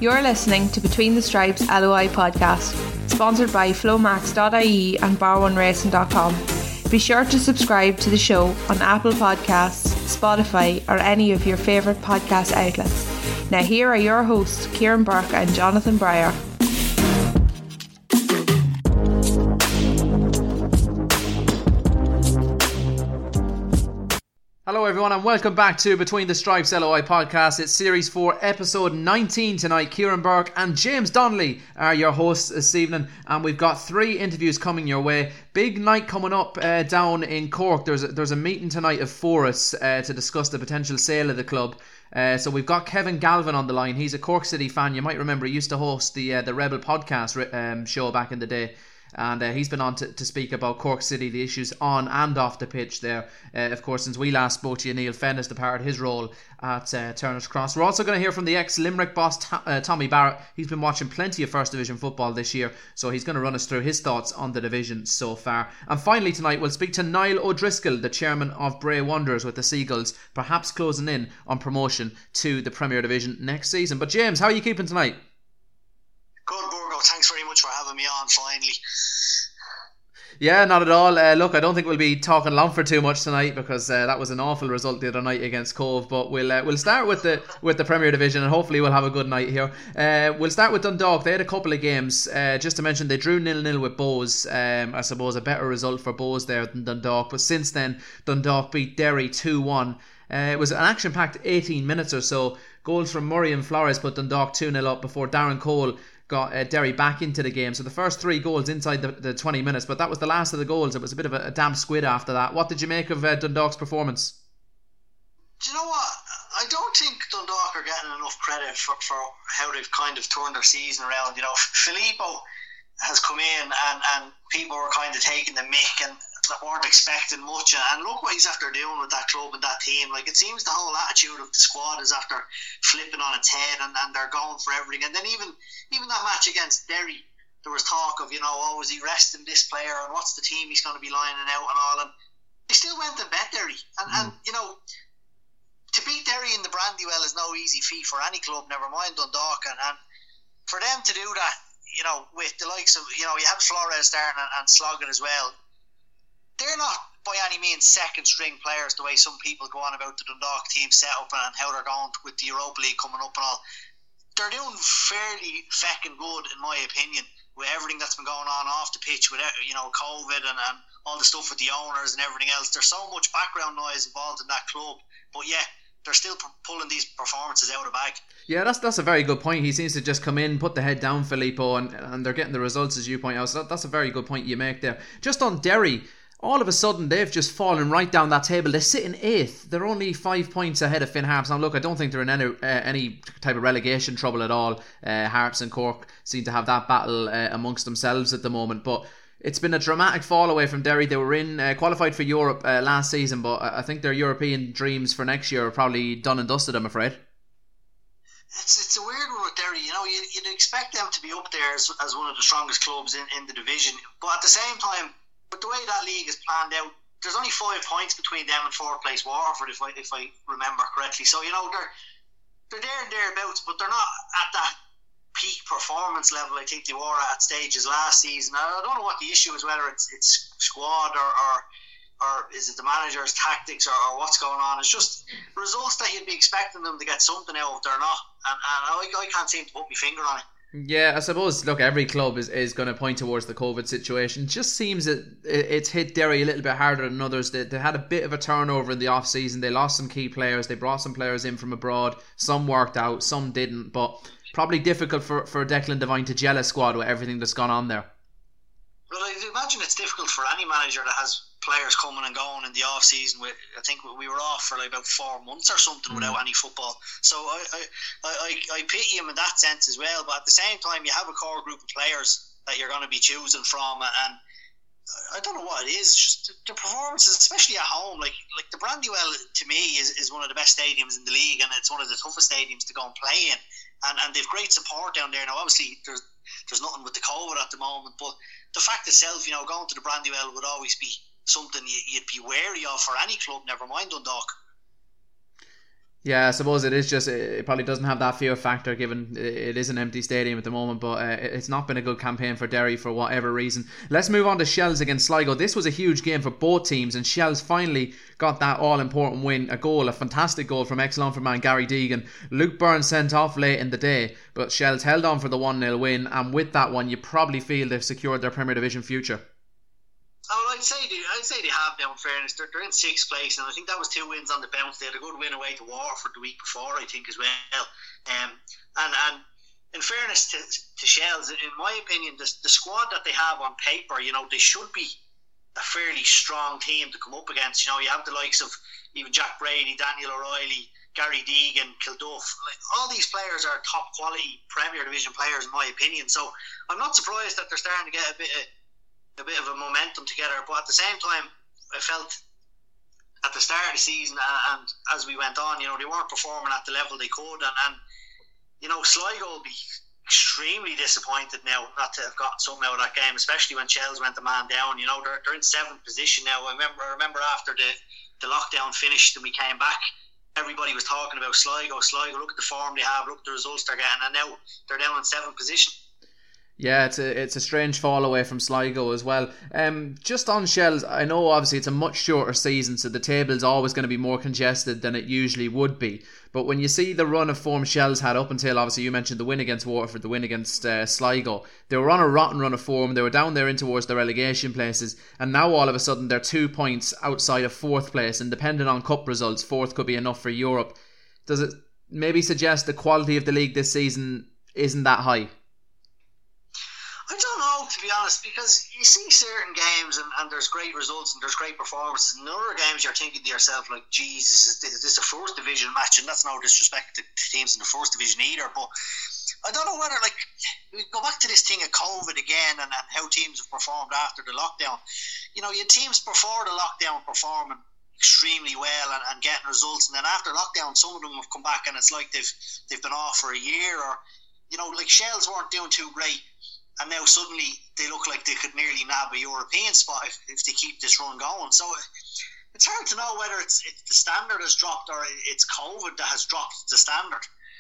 You're listening to Between the Stripes LOI podcast, sponsored by Flowmax.ie and Bar1Racing.com. Be sure to subscribe to the show on Apple Podcasts, Spotify, or any of your favourite podcast outlets. Now here are your hosts, Kieran Burke and Jonathan Breyer. Hello everyone and welcome back to Between the Stripes LOI podcast. It's Series 4 episode 19 tonight. Kieran Burke and James Donnelly are your hosts this evening, and we've got 3 interviews coming your way. Big night coming up down in Cork. There's a meeting tonight of Forus to discuss the potential sale of the club. So we've got Kevin Galvin on the line. He's a Cork City fan. You might remember he used to host the Rebel podcast show back in the day. And he's been on to speak about Cork City, the issues on and off the pitch there. Of course, since we last spoke to you, Neil Fenn has departed his role at Turner's Cross. We're also going to hear from the ex-Limerick boss, Tommy Barrett. He's been watching plenty of First Division football this year, so he's going to run us through his thoughts on the division so far. And finally tonight, we'll speak to Niall O'Driscoll, the chairman of Bray Wanderers with the Seagulls, perhaps closing in on promotion to the Premier Division next season. But James, how are you keeping tonight? Good, Burgo. Thanks very much for having me on finally. Yeah, not at all. Look, I don't think we'll be talking Longford too much tonight because that was an awful result the other night against Cove. But we'll start with the Premier Division and hopefully we'll have a good night here. We'll start with Dundalk. They had a couple of games. Just to mention, they drew 0-0 with Bohs. I suppose a better result for Bohs there than Dundalk. But since then, Dundalk beat Derry 2-1. It was an action-packed 18 minutes or so. Goals from Murray and Flores put Dundalk 2-0 up before Darren Cole got Derry back into the game. So the first 3 goals inside the 20 minutes, but that was the last of the goals. It was a bit of a damp squid after that. What did you make of Dundalk's performance? Do you know what? I don't think Dundalk are getting enough credit for how they've kind of turned their season around. You know, Filippo has come in and people were kind of taking the mick and weren't expecting much, and look what he's after doing with that club and that team. Like, it seems the whole attitude of the squad is after flipping on its head and they're going for everything. And then even that match against Derry, there was talk of, you know, oh, is he resting this player and what's the team he's going to be lining out and all, and they still went and bet Derry and you know, to beat Derry in the Brandywell is no easy feat for any club, never mind Dundalk, and for them to do that, you know, with the likes of, you know, you have Flores there and Sloggett as well. They're not by any means second string players the way some people go on about the Dundalk team set up and how they're going with the Europa League coming up and all. They're doing fairly feckin' good in my opinion with everything that's been going on off the pitch with, you know, COVID and all the stuff with the owners and everything else. There's so much background noise involved in that club, but yeah, they're still pulling these performances out of the bag. Yeah, that's a very good point. He seems to just come in, put the head down, Filippo, and they're getting the results as you point out. So that's a very good point you make there. Just on Derry, all of a sudden they've just fallen right down that table. They sit in 8th. They're only 5 points ahead of Finn Harps. Now look, I don't think they're in any type of relegation trouble at all. Harps and Cork seem to have that battle amongst themselves at the moment, but it's been a dramatic fall away from Derry. They were in qualified for Europe last season, but I think their European dreams for next year are probably done and dusted, I'm afraid. It's a weird one with Derry. You know, you'd expect them to be up there as one of the strongest clubs in the division, but at the same time, but the way that league is planned out, there's only 5 points between them and 4th place Waterford, if I remember correctly. So, you know, they're there and thereabouts, but they're not at that peak performance level I think they were at stages last season. I don't know what the issue is, whether it's squad or is it the manager's tactics or what's going on. It's just results that you'd be expecting them to get something out of, they're not, and I can't seem to put my finger on it. Yeah, I suppose, look, every club is going to point towards the COVID situation. It just seems that it's hit Derry a little bit harder than others. They had a bit of a turnover in the off-season. They lost some key players. They brought some players in from abroad. Some worked out, some didn't. But probably difficult for Declan Devine to gel a squad with everything that's gone on there. Well, I imagine it's difficult for any manager that has players coming and going in the off season. I think we were off for like about 4 months or something without any football. So I pity him in that sense as well. But at the same time, you have a core group of players that you're going to be choosing from, and I don't know what it is. Just the performances, especially at home. Like the Brandywell to me is one of the best stadiums in the league, and it's one of the toughest stadiums to go and play in. And they've great support down there. Now, obviously, there's nothing with the COVID at the moment, but the fact itself, you know, going to the Brandywell would always be something you'd be wary of for any club, never mind Dundalk. Yeah, I suppose it is just, it probably doesn't have that fear factor given it is an empty stadium at the moment, but it's not been a good campaign for Derry for whatever reason. Let's move on to Shells against Sligo. This was a huge game for both teams, and Shells finally got that all-important win, a fantastic goal from ex-Longford man Gary Deegan. Luke Byrne sent off late in the day, but Shells held on for the 1-0 win, and with that one you probably feel they've secured their Premier Division future. Oh, I'd say they have now. In fairness, they're in 6th place, and I think that was 2 wins on the bounce. They had a good win away to Waterford the week before, I think, as well. And in fairness to Shells, in my opinion, the squad that they have on paper, they should be a fairly strong team to come up against. You have the likes of even Jack Brady, Daniel O'Reilly, Gary Deegan, Kilduff. All these players are top quality Premier Division players, in my opinion. So I'm not surprised that they're starting to get a bit of a momentum together, but at the same time I felt at the start of the season and as we went on, they weren't performing at the level they could, and Sligo will be extremely disappointed now not to have gotten something out of that game, especially when Shells went the man down. They're in 7th position now. I remember after the lockdown finished and we came back, everybody was talking about Sligo, look at the form they have, look at the results they're getting, and now they're down in 7th position. Yeah, it's a strange fall away from Sligo as well. Just on Shells, I know obviously it's a much shorter season, so the table's always going to be more congested than it usually would be. But when you see the run of form Shells had up until, obviously you mentioned the win against Waterford, the win against Sligo, they were on a rotten run of form. They were down there in towards the relegation places, and now all of a sudden they're 2 points outside of 4th place, and depending on cup results, 4th could be enough for Europe. Does it maybe suggest the quality of the league this season isn't that high? I don't know, to be honest, because you see certain games and there's great results and there's great performances, and other games you're thinking to yourself like, Jesus, is this a 1st division match? And that's no disrespect to teams in the 1st division either, but I don't know whether, we go back to this thing of COVID again and how teams have performed after the lockdown. You had teams before the lockdown performing extremely well and getting results, and then after lockdown some of them have come back and it's like they've been off for a year, or like Shells weren't doing too great, and now suddenly they look like they could nearly nab a European spot if they keep this run going. So it's hard to know whether it's the standard has dropped or it's COVID that has dropped the standard.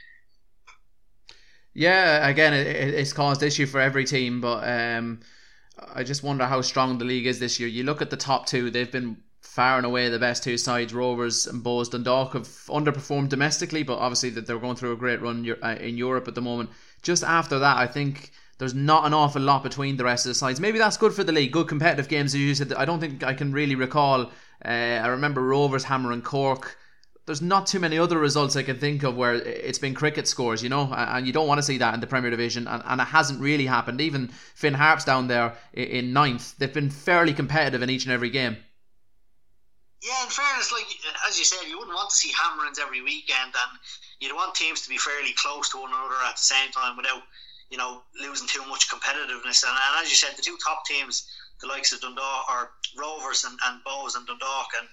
Yeah, again, it's caused issue for every team, but I just wonder how strong the league is this year. You look at the top 2, they've been far and away the best 2 sides. Rovers and Bohs Dundalk have underperformed domestically, but obviously that they're going through a great run in Europe at the moment. Just after that, I think there's not an awful lot between the rest of the sides. Maybe that's good for the league, good competitive games. As you said, I don't think I can really recall. I remember Rovers hammering Cork. There's not too many other results I can think of where it's been cricket scores, and you don't want to see that in the Premier Division, and it hasn't really happened. Even Finn Harps down there in 9th, they've been fairly competitive in each and every game. Yeah, in fairness, as you said, you wouldn't want to see hammerings every weekend, and you'd want teams to be fairly close to one another at the same time without losing too much competitiveness. And as you said, the 2 top teams, the likes of Dundalk or Rovers and Bohs and Dundalk, and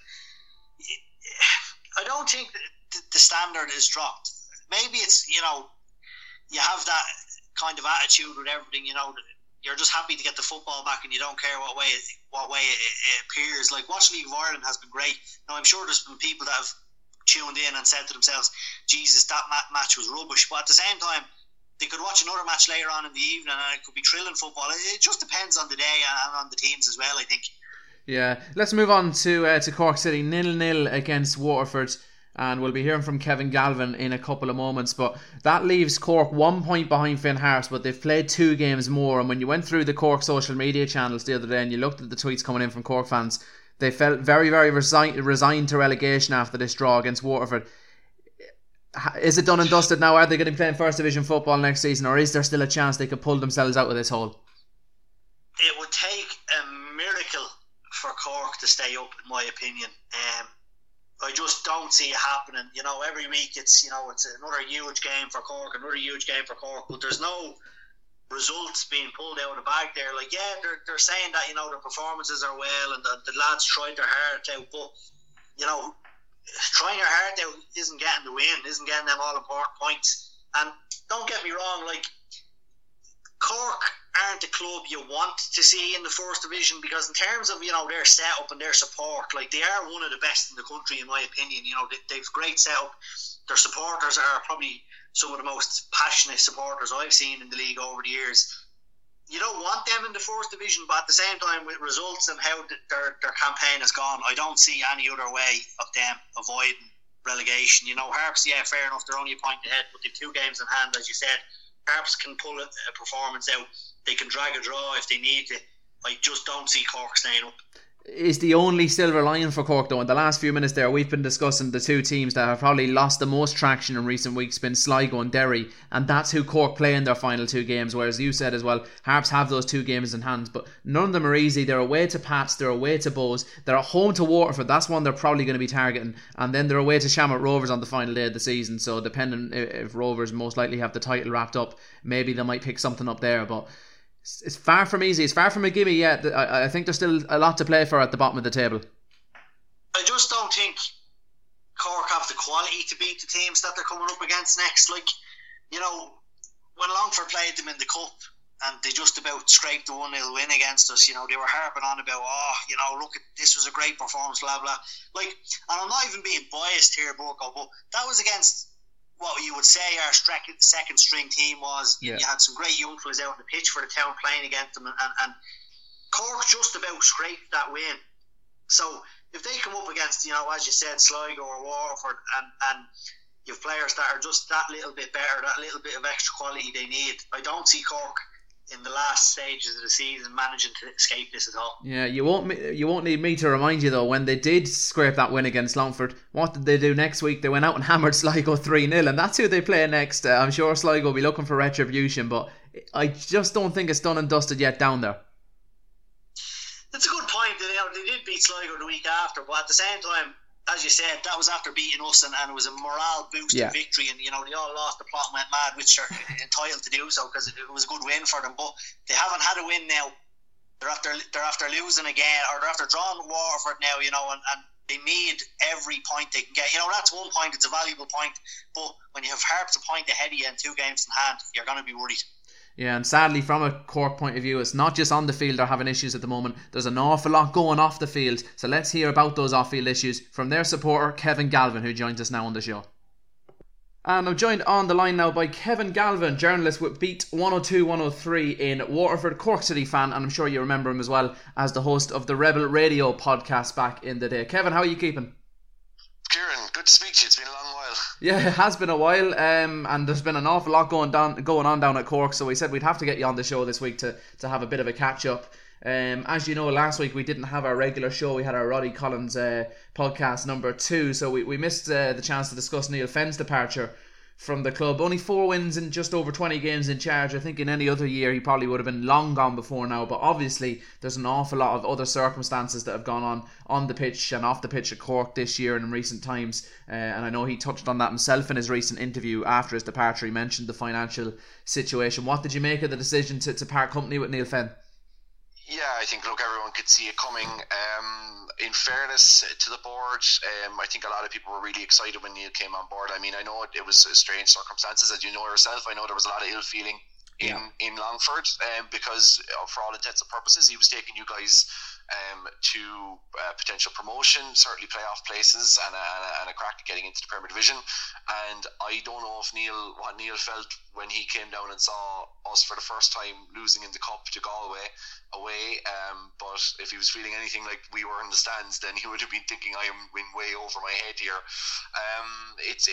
I don't think the standard is dropped. Maybe it's you have that kind of attitude with everything. You're just happy to get the football back and you don't care what way it appears. Like, watching League of Ireland has been great. Now I'm sure there's been people that have tuned in and said to themselves, Jesus, that match was rubbish, but at the same time they could watch another match later on in the evening and it could be thrilling football. It just depends on the day and on the teams as well, I think. Yeah, let's move on to Cork City. 0-0 against Waterford, and we'll be hearing from Kevin Galvin in a couple of moments, but that leaves Cork 1 point behind Finn Harps, but they've played 2 games more. And when you went through the Cork social media channels the other day and you looked at the tweets coming in from Cork fans, they felt very, very resigned to relegation after this draw against Waterford. Is it done and dusted now? Are they going to be playing 1st Division football next season, or is there still a chance they could pull themselves out of this hole? It would take a miracle for Cork to stay up, in my opinion. I just don't see it happening. Every week it's another huge game for Cork, but there's no results being pulled out of the bag there. They're saying that their performances are well and the lads tried their heart out, but trying your heart out isn't getting the win, isn't getting them all important points. And don't get me wrong, Cork aren't the club you want to see in the first division, because in terms of, you know, their setup and their support, like, they are one of the best in the country in my opinion. You know, they've great setup. Their supporters are probably some of the most passionate supporters I've seen in the league over the years. You don't want them in the first division, but at the same time, with results and how their campaign has gone, I don't see any other way of them avoiding relegation. You know, Harps, yeah, fair enough, they're only a point ahead, but they've 2 games in hand, as you said. Harps can pull a performance out. They can drag a draw if they need to. I just don't see Cork staying up. Is the only silver lining for Cork, though. In the last few minutes there, we've been discussing the 2 teams that have probably lost the most traction in recent weeks, been Sligo and Derry, and that's who Cork play in their final 2 games, whereas you said as well, Harps have those 2 games in hand, but none of them are easy. They're away to Pats, they're away to Bows, they're at home to Waterford, that's one they're probably going to be targeting, and then they're away to Shamrock Rovers on the final day of the season, so depending if Rovers most likely have the title wrapped up, maybe they might pick something up there, but it's far from easy. It's far from a gimme yet. I think there's still a lot to play for at the bottom of the table. I just don't think Cork have the quality to beat the teams that they're coming up against next. Like, you know, when Longford played them in the Cup and they just about scraped the 1-0 win against us, you know, they were harping on about, you know, look, this was a great performance, blah, blah. Like, and I'm not even being biased here, Burko, but that was against what you would say our second string team was. Yeah. You had some great young fellas out on the pitch for the town playing against them, and Cork just about scraped that win. So if they come up against, you know, as you said, Sligo or Waterford, and you have players that are just that little bit better, that little bit of extra quality they need, I don't see Cork in the last stages of the season managing to escape this at all. Yeah, you won't need me to remind you though, when they did scrape that win against Longford, what did they do next week? They went out and hammered Sligo 3-0, and that's who they play next. I'm sure Sligo will be looking for retribution, but I just don't think it's done and dusted yet down there. That's a good point. You know, they did beat Sligo the week after, but at the same time, as you said, that was after beating us, and it was a morale boosting victory, and, you know, they all lost the plot and went mad, which are entitled to do so because it was a good win for them, but they haven't had a win now. They're after losing again, or they're after drawing Waterford now, you know, and they need every point they can get. You know, that's 1 point, it's a valuable point, but when you have Harps a point ahead of you and 2 games in hand, you're going to be worried. Yeah, and sadly, from a Cork point of view, it's not just on the field they're having issues at the moment. There's an awful lot going off the field. So let's hear about those off-field issues from their supporter, Kevin Galvin, who joins us now on the show. And I'm joined on the line now by Kevin Galvin, journalist with Beat 102-103 in Waterford, Cork City fan, and I'm sure you remember him as well as the host of the Rebel Radio podcast back in the day. Kevin, how are you keeping? Kieran, good to speak to you. It's been a long while. Yeah, it has been a while, and there's been an awful lot going on down at Cork, so we said we'd have to get you on the show this week to have a bit of a catch-up. As you know, last week we didn't have our regular show. We had our Roddy Collins podcast number 2, so we missed the chance to discuss Neil Fenn's departure from the club. Only 4 wins in just over 20 games in charge. I think in any other year he probably would have been long gone before now, but obviously there's an awful lot of other circumstances that have gone on the pitch and off the pitch at Cork this year and in recent times, and I know he touched on that himself in his recent interview after his departure. He mentioned the financial situation. What did you make of the decision to part company with Neil Fenn? Yeah, I think, look, everyone could see it coming. In fairness to the board, I think a lot of people were really excited when Neil came on board. I mean, I know it was strange circumstances, as you know yourself. I know there was a lot of ill feeling in Longford, because for all intents and purposes, he was taking you guys to potential promotion, certainly playoff places, and a crack at getting into the Premier Division. And I don't know what Neil felt when he came down and saw us for the first time losing in the Cup to Galway away, but if he was feeling anything like we were in the stands, then he would have been thinking I am way over my head here. It's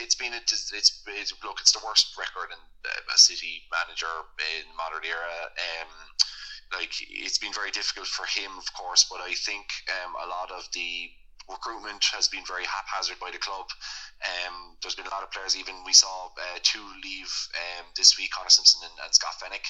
the worst record in a City manager in the modern era. It's been very difficult for him, of course, but I think a lot of the recruitment has been very haphazard by the club. There's been a lot of players, even we saw 2 leave this week, Connor Simpson and Scott Fennick,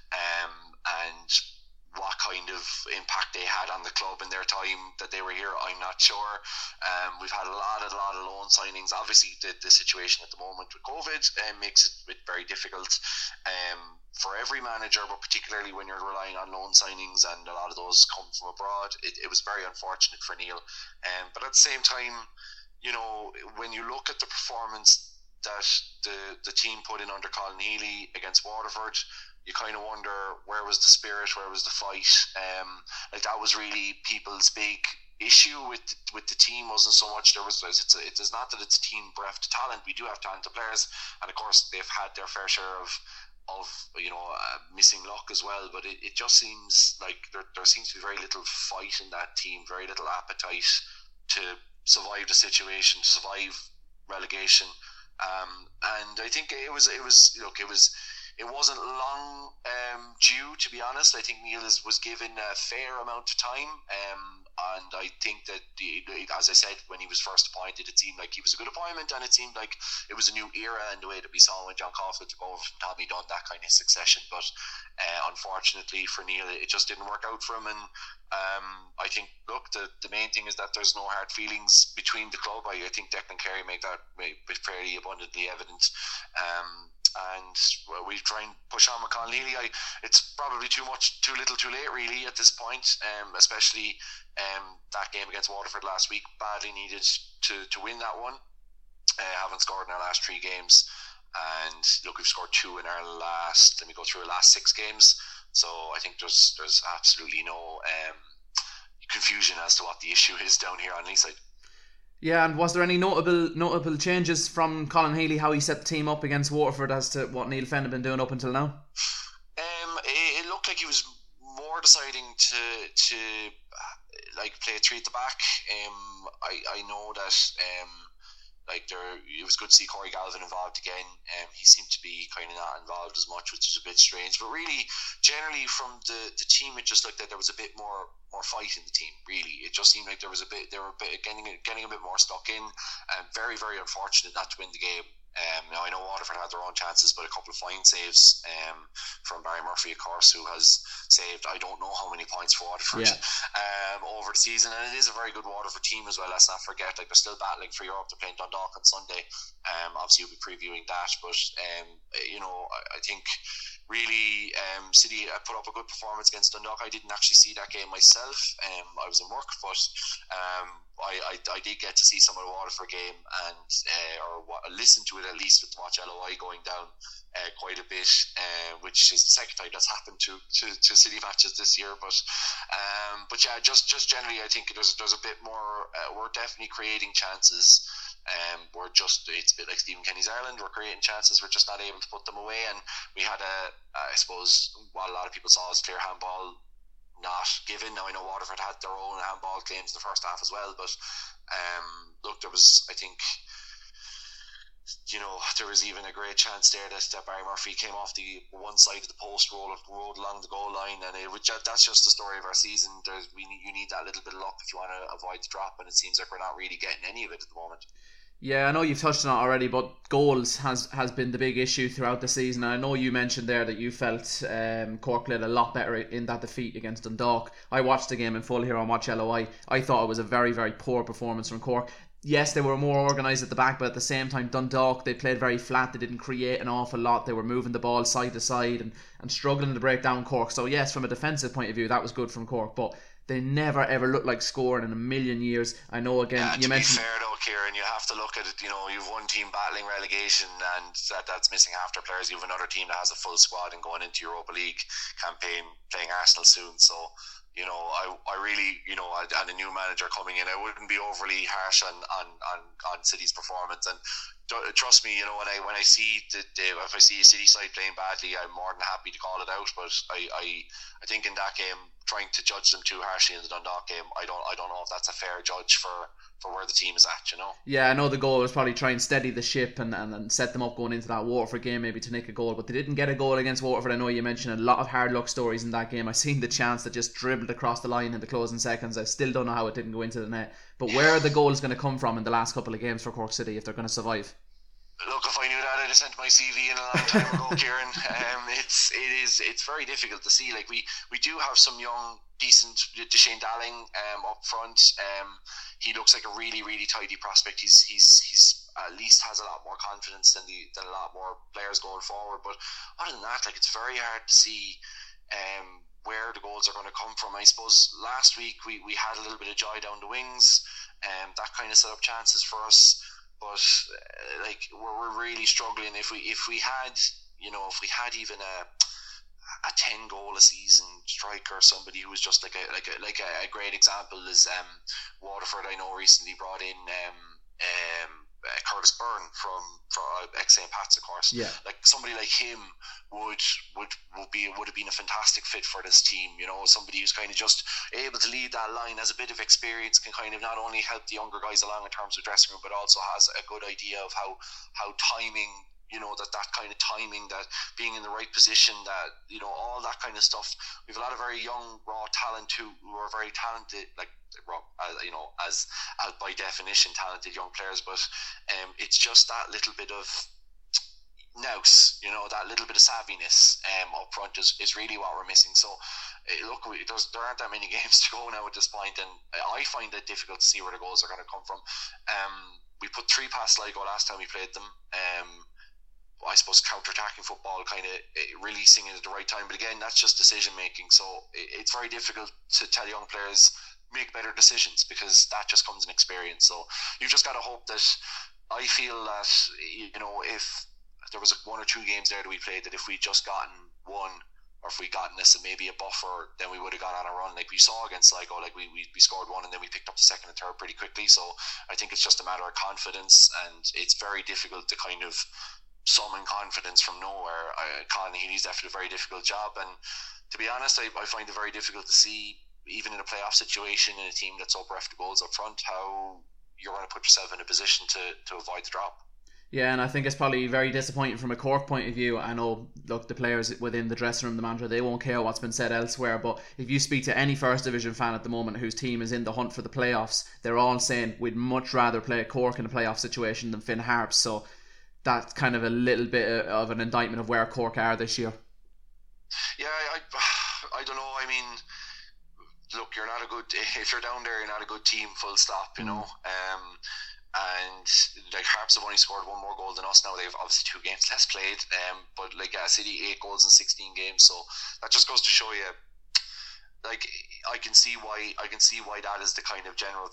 and what kind of impact they had on the club in their time that they were here, I'm not sure. We've had a lot of loan signings. Obviously the situation at the moment with COVID makes it very difficult for every manager, but particularly when you're relying on loan signings, and a lot of those come from abroad. It was very unfortunate for Neil, but at the same time, you know, when you look at the performance that the team put in under Colin Healy against Waterford, you kind of wonder where was the spirit, where was the fight. Like that was really people's big issue with the team. Wasn't so much it is not that it's a team bereft of talent. We do have talented players, and of course they've had their fair share of missing luck as well. But it just seems like there seems to be very little fight in that team, very little appetite to survive the situation, to survive relegation. And I think it wasn't long due, to be honest. I think Neil was given a fair amount of time, and I think that as I said, when he was first appointed, it seemed like he was a good appointment, and it seemed like it was a new era in the way that we saw when John Coughlin took over from Tommy Dunn, that kind of succession. But unfortunately for Neil, it just didn't work out for him. And I think, look, the main thing is that there's no hard feelings between the club. I think Declan Carey made that fairly abundantly evident. And we try and push on with Colin Healy. It's probably too little too late really at this point, especially that game against Waterford last week. Badly needed to win that one. Haven't scored in our last 3 games, and look, we've scored 2 in our last 6 games. So I think there's absolutely no confusion as to what the issue is down here on Leeside. Yeah, and was there any notable changes from Colin Healy, how he set the team up against Waterford, as to what Neil Fenn had been doing up until now? It looked like he was more deciding to play 3 at the back. I know that it was good to see Corey Galvin involved again. He seemed to be kind of not involved as much, which is a bit strange. But really, generally from the team, it just looked like there was a bit more fight in the team. Really, it just seemed like they were getting a bit more stuck in. Very, very unfortunate not to win the game. Now I know Waterford had their own chances, but a couple of fine saves from Barry Murphy, of course, who has saved I don't know how many points for Waterford over the season, and it is a very good Waterford team as well. Let's not forget, they're still battling for Europe. They're playing Dundalk on Sunday. Obviously we'll be previewing that, but I think really City put up a good performance against Dundalk. I didn't actually see that game myself. I was in work, but I did get to see some of the Waterford game and listen to it at least with Watch LOI going down quite a bit, which is the second time that's happened to City matches this year. But yeah, just generally, I think there's a bit more. We're definitely creating chances. It's a bit like Stephen Kenny's Ireland. We're creating chances, we're just not able to put them away. And we had I suppose what a lot of people saw as clear handball not given. Now I know Waterford had their own handball claims in the first half as well, but look, there was, I think, there was even a great chance there that Barry Murphy came off the one side of the post, rolled along the goal line, and that's just the story of our season. You need that little bit of luck if you want to avoid the drop, and it seems like we're not really getting any of it at the moment. Yeah, I know you've touched on it already, but goals has been the big issue throughout the season. And I know you mentioned there that you felt Cork played a lot better in that defeat against Dundalk. I watched the game in full here on Watch LOI. I thought it was a very, very poor performance from Cork. Yes, they were more organised at the back, but at the same time, Dundalk, they played very flat. They didn't create an awful lot. They were moving the ball side to side and struggling to break down Cork. So yes, from a defensive point of view, that was good from Cork, but they never ever looked like scoring in a million years. I know, again, you mentioned... To be fair though, Kieran, you have to look at it. You've one team battling relegation and that's missing half their players. You have another team that has a full squad and going into Europa League campaign, playing Arsenal soon. So I really, and a new manager coming in, I wouldn't be overly harsh on City's performance. And trust me, when I see if I see a City side playing badly, I'm more than happy to call it out. But I think in that game, trying to judge them too harshly in the Dundalk game, I don't know if that's a fair judge for where the team is at. Yeah, I know the goal was probably try and steady the ship and set them up going into that Waterford game, maybe to nick a goal, but they didn't get a goal against Waterford. I know you mentioned a lot of hard luck stories in that game. I seen the chance that just dribbled across the line in the closing seconds. I still don't know how it didn't go into the net, but where are the goals going to come from in the last couple of games for Cork City if they're going to survive? Look, if I knew that, I'd have sent my CV in a long time ago, Kieran. It's very difficult to see. Like we do have some young, decent Deshane Dalling up front. He looks like a really, really tidy prospect. He's at least has a lot more confidence than a lot more players going forward. But other than that, it's very hard to see where the goals are going to come from. I suppose last week we had a little bit of joy down the wings, that kind of set up chances for us. but like we're really struggling. If we had even a 10 goal a season striker, somebody who was just like a great example is Waterford. I know recently brought in Curtis Byrne from ex St. Pat's, of course. Yeah. Like somebody like him would have been a fantastic fit for this team. You know, somebody who's kind of just able to lead that line, has a bit of experience, can kind of not only help the younger guys along in terms of dressing room, but also has a good idea of how timing. You know, that kind of timing, that being in the right position, that, you know, all that kind of stuff. We have a lot of very young, raw talent who are very talented, like raw, you know, as by definition talented young players. But it's just that little bit of nous, you know, that little bit of savviness up front is really what we're missing. So look, there aren't that many games to go now at this point, and I find it difficult to see where the goals are going to come from. We put 3 past Sligo last time we played them. I suppose counter-attacking football, kind of releasing it at the right time, but again, that's just decision making. So it's very difficult to tell young players make better decisions, because that just comes in experience. So you've just got to hope that, I feel that, you know, if there was 1 or 2 games there that we played, that if we'd just gotten one, or if we gotten this maybe a buffer, then we would have gone on a run like we saw against Sligo. Like we scored 1 and then we picked up the second and third pretty quickly. So I think it's just a matter of confidence, and it's very difficult to kind of summon confidence from nowhere. Colin Healy's definitely a very difficult job, and to be honest, I find it very difficult to see, even in a playoff situation, in a team that's up after goals up front, how you're going to put yourself in a position to avoid the drop. Yeah, and I think it's probably very disappointing from a Cork point of view. I know, look, the players within the dressing room, the manager, they won't care what's been said elsewhere, but if you speak to any First Division fan at the moment whose team is in the hunt for the playoffs, they're all saying we'd much rather play Cork in a playoff situation than Finn Harps. So that's kind of a little bit of an indictment of where Cork are this year. Yeah, I don't know. I mean, look, you're not a good, if you're down there, you're not a good team, full stop, you know. And like Harps have only scored 1 more goal than us now. They've obviously 2 games less played, but like City 8 goals in 16 games. So that just goes to show you, like, I can see why that is the kind of general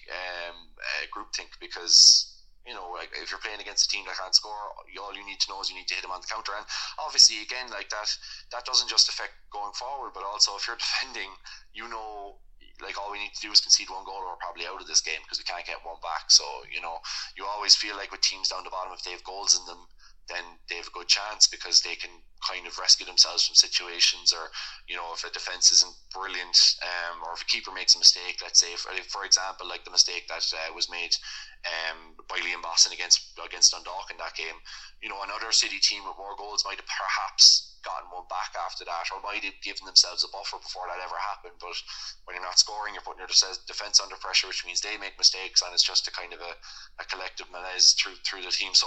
group think, because, you know, like if you're playing against a team that can't score, all you need to know is you need to hit them on the counter. And obviously, again, like that doesn't just affect going forward, but also if you're defending, you know, like all we need to do is concede 1 goal, or we're probably out of this game because we can't get 1 back. So, you know, you always feel like with teams down the bottom, if they have goals in them, then they have a good chance, because they can kind of rescue themselves from situations, or, you know, if a defence isn't brilliant, or if a keeper makes a mistake, let's say, for example, like the mistake that was made by Liam Boston against Dundalk in that game, you know, another City team with more goals might have perhaps gotten 1 back after that, or might have given themselves a buffer before that ever happened. But when you're not scoring, you're putting your defence under pressure, which means they make mistakes, and it's just a kind of a collective malaise through the team. So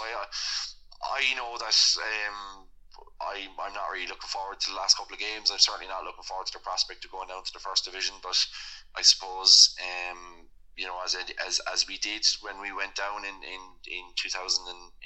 I know that I'm not really looking forward to the last couple of games. I'm certainly not looking forward to the prospect of going down to the First Division, but I suppose you know, as we did when we went down in 2009,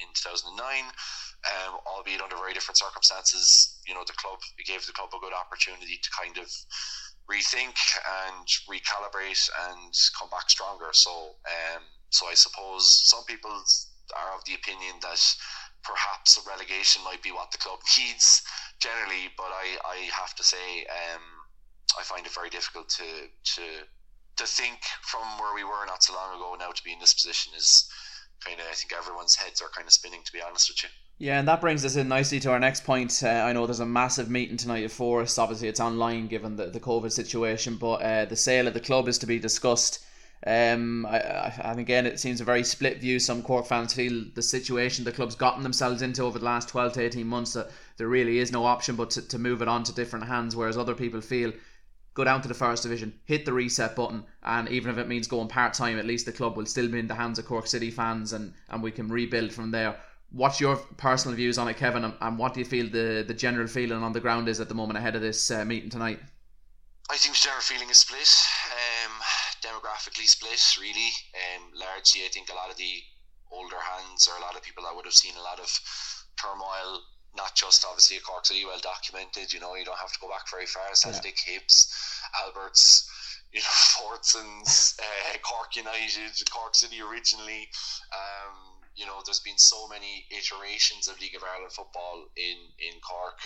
albeit under very different circumstances, you know, it gave the club a good opportunity to kind of rethink and recalibrate and come back stronger. So I suppose some people are of the opinion that perhaps a relegation might be what the club needs generally, but I have to say I find it very difficult to think from where we were not so long ago now to be in this position. Is kind of, I think everyone's heads are kind of spinning, to be honest with you. Yeah, and that brings us in nicely to our next point. I know there's a massive meeting tonight at Forest. Obviously it's online given the COVID situation, but the sale of the club is to be discussed. And again, it seems a very split view. Some Cork fans feel the situation the club's gotten themselves into over the last 12 to 18 months, that there really is no option but to move it on to different hands, whereas other people feel go down to the First Division, hit the reset button, and even if it means going part-time, at least the club will still be in the hands of Cork City fans, and we can rebuild from there. What's your personal views on it, Kevin, and what do you feel the general feeling on the ground is at the moment ahead of this meeting tonight? I think the general feeling is split, demographically split, really. Largely, I think a lot of the older hands, or a lot of people that would have seen a lot of turmoil, not just obviously at Cork City, well documented. You know, you don't have to go back very far. Celtic, Hibs, Alberts, you know, Fortsons, Cork United, Cork City originally. there's been so many iterations of League of Ireland football in Cork.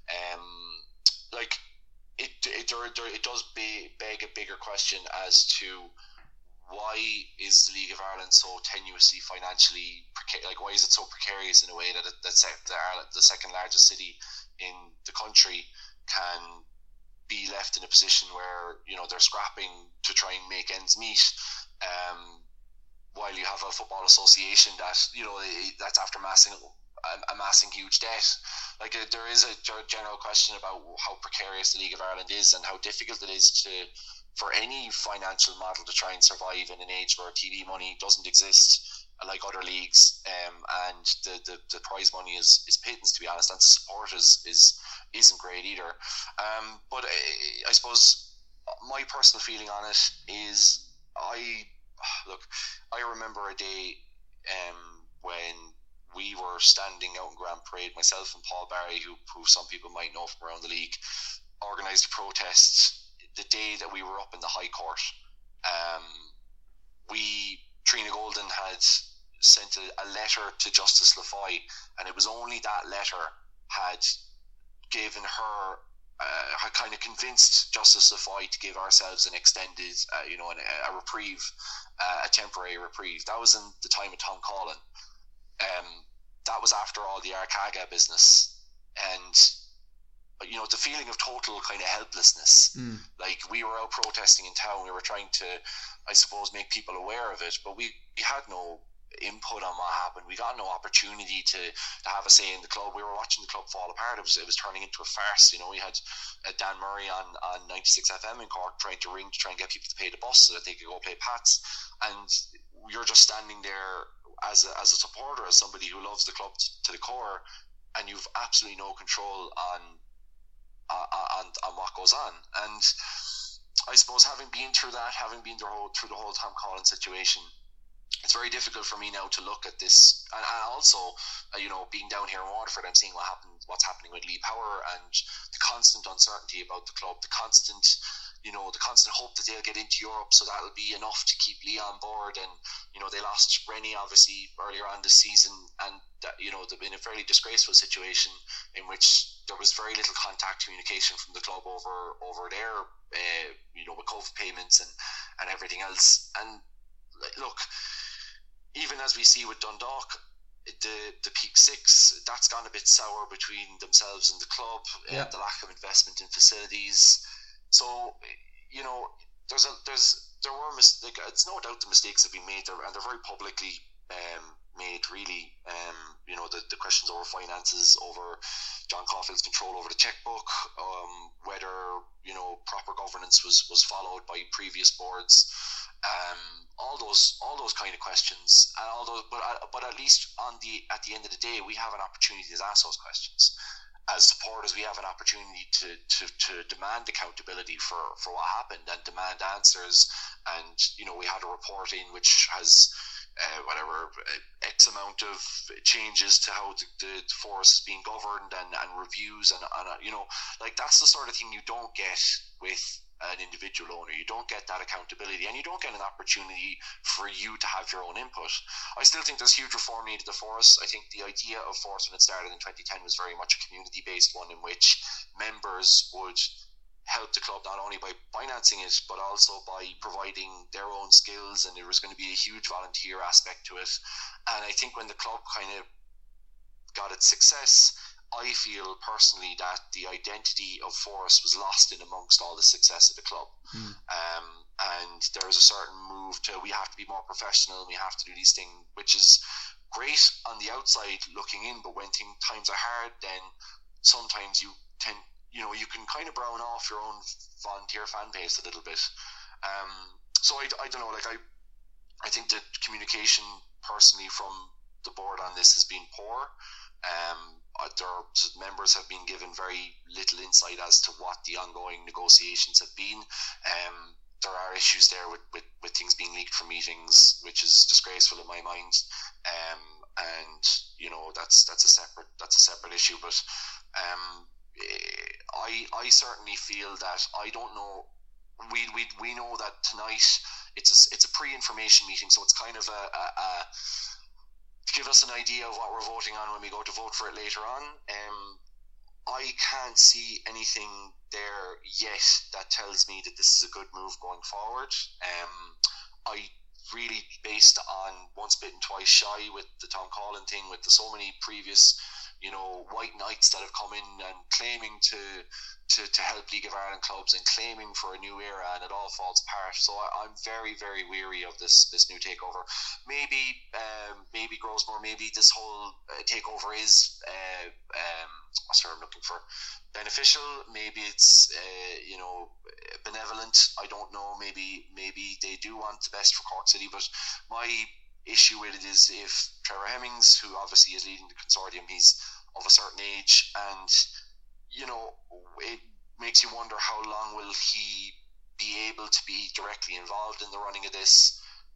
It does beg a bigger question as to why is the League of Ireland so tenuously financially why is it so precarious in a way that the second largest city in the country can be left in a position where they're scrapping to try and make ends meet, while you have a football association that's after amassing huge debt. There is a general question about how precarious the League of Ireland is and how difficult it is for any financial model to try and survive in an age where TV money doesn't exist like other leagues, and the prize money is pittance, to be honest, and the support isn't great either. But I suppose my personal feeling on it is I remember a day when we were standing out in Grand Parade, myself and Paul Barry, who some people might know from around the league, organised a protest the day that we were up in the High Court. Trina Golden had sent a letter to Justice Lafoy, and it was only that letter had given her had kind of convinced Justice Lafoy to give ourselves an extended a reprieve, a temporary reprieve. That was in the time of Tom Collin. That was after all the Arcaga business, and the feeling of total kind of helplessness. We were out protesting in town, we were trying to, I suppose, make people aware of it, but we had no input on what happened. We got no opportunity to have a say in the club. We were watching the club fall apart. It was turning into a farce. We had Dan Murray on 96 FM in Cork trying to get people to pay the bus so that they could go play Pats, and you're just standing there as a supporter, as somebody who loves the club to the core, and you've absolutely no control on what goes on. And I suppose having been through that, having been through the whole Tom Collins situation, it's very difficult for me now to look at this, and also being down here in Waterford, I'm seeing what's happening with Lee Power, and the constant uncertainty about the club, the constant hope that they'll get into Europe, so that'll be enough to keep Lee on board. And they lost Rennie obviously earlier on this season, and they've been in a fairly disgraceful situation in which there was very little contact communication from the club over there, with COVID payments and everything else. And look, even as we see with Dundalk, the Peak Six, that's gone a bit sour between themselves and the club. The lack of investment in facilities. So there were it's no doubt the mistakes have been made there, and they're very publicly made, really. The questions over finances, over John Caulfield's control over the checkbook, whether proper governance was followed by previous boards, all those kind of questions, and but at least at the end of the day, we have an opportunity to ask those questions. As supporters, we have an opportunity to demand accountability for what happened and demand answers. And we had a report in which has X amount of changes to how the forest is being governed and reviews, and that's the sort of thing you don't get with an individual owner. You don't get that accountability, and you don't get an opportunity for you to have your own input. I still think there's huge reform needed to Forest. I think the idea of Forest when it started in 2010 was very much a community-based one, in which members would help the club not only by financing it, but also by providing their own skills, and there was going to be a huge volunteer aspect to it. And I think when the club kind of got its success, I feel personally that the identity of Forest was lost in amongst all the success of the club. And there is a certain move to, we have to be more professional, we have to do these things, which is great on the outside looking in, but when times are hard, then sometimes you can kind of brown off your own volunteer fan base a little bit. So I don't know, I think the communication personally from the board on this has been poor. Their members have been given very little insight as to what the ongoing negotiations have been. There are issues there with things being leaked from meetings, which is disgraceful in my mind. And that's a separate issue. But I certainly feel that, I don't know. We know that tonight it's a pre-information meeting, so it's kind of give us an idea of what we're voting on when we go to vote for it later on. I can't see anything there yet that tells me that this is a good move going forward. I really, based on once bitten, twice shy with the Tom Collin thing, with so many previous, white knights that have come in and claiming to help League of Ireland clubs and claiming for a new era, and it all falls apart. So I'm very, very weary of this new takeover. Maybe Grosmore, maybe this whole takeover is what's the word I'm looking for? Beneficial. Maybe it's benevolent. I don't know. Maybe they do want the best for Cork City, but my issue with it is if Trevor Hemmings, who obviously is leading the consortium, he's of a certain age, and it makes you wonder how long will he be able to be directly involved in the running of this.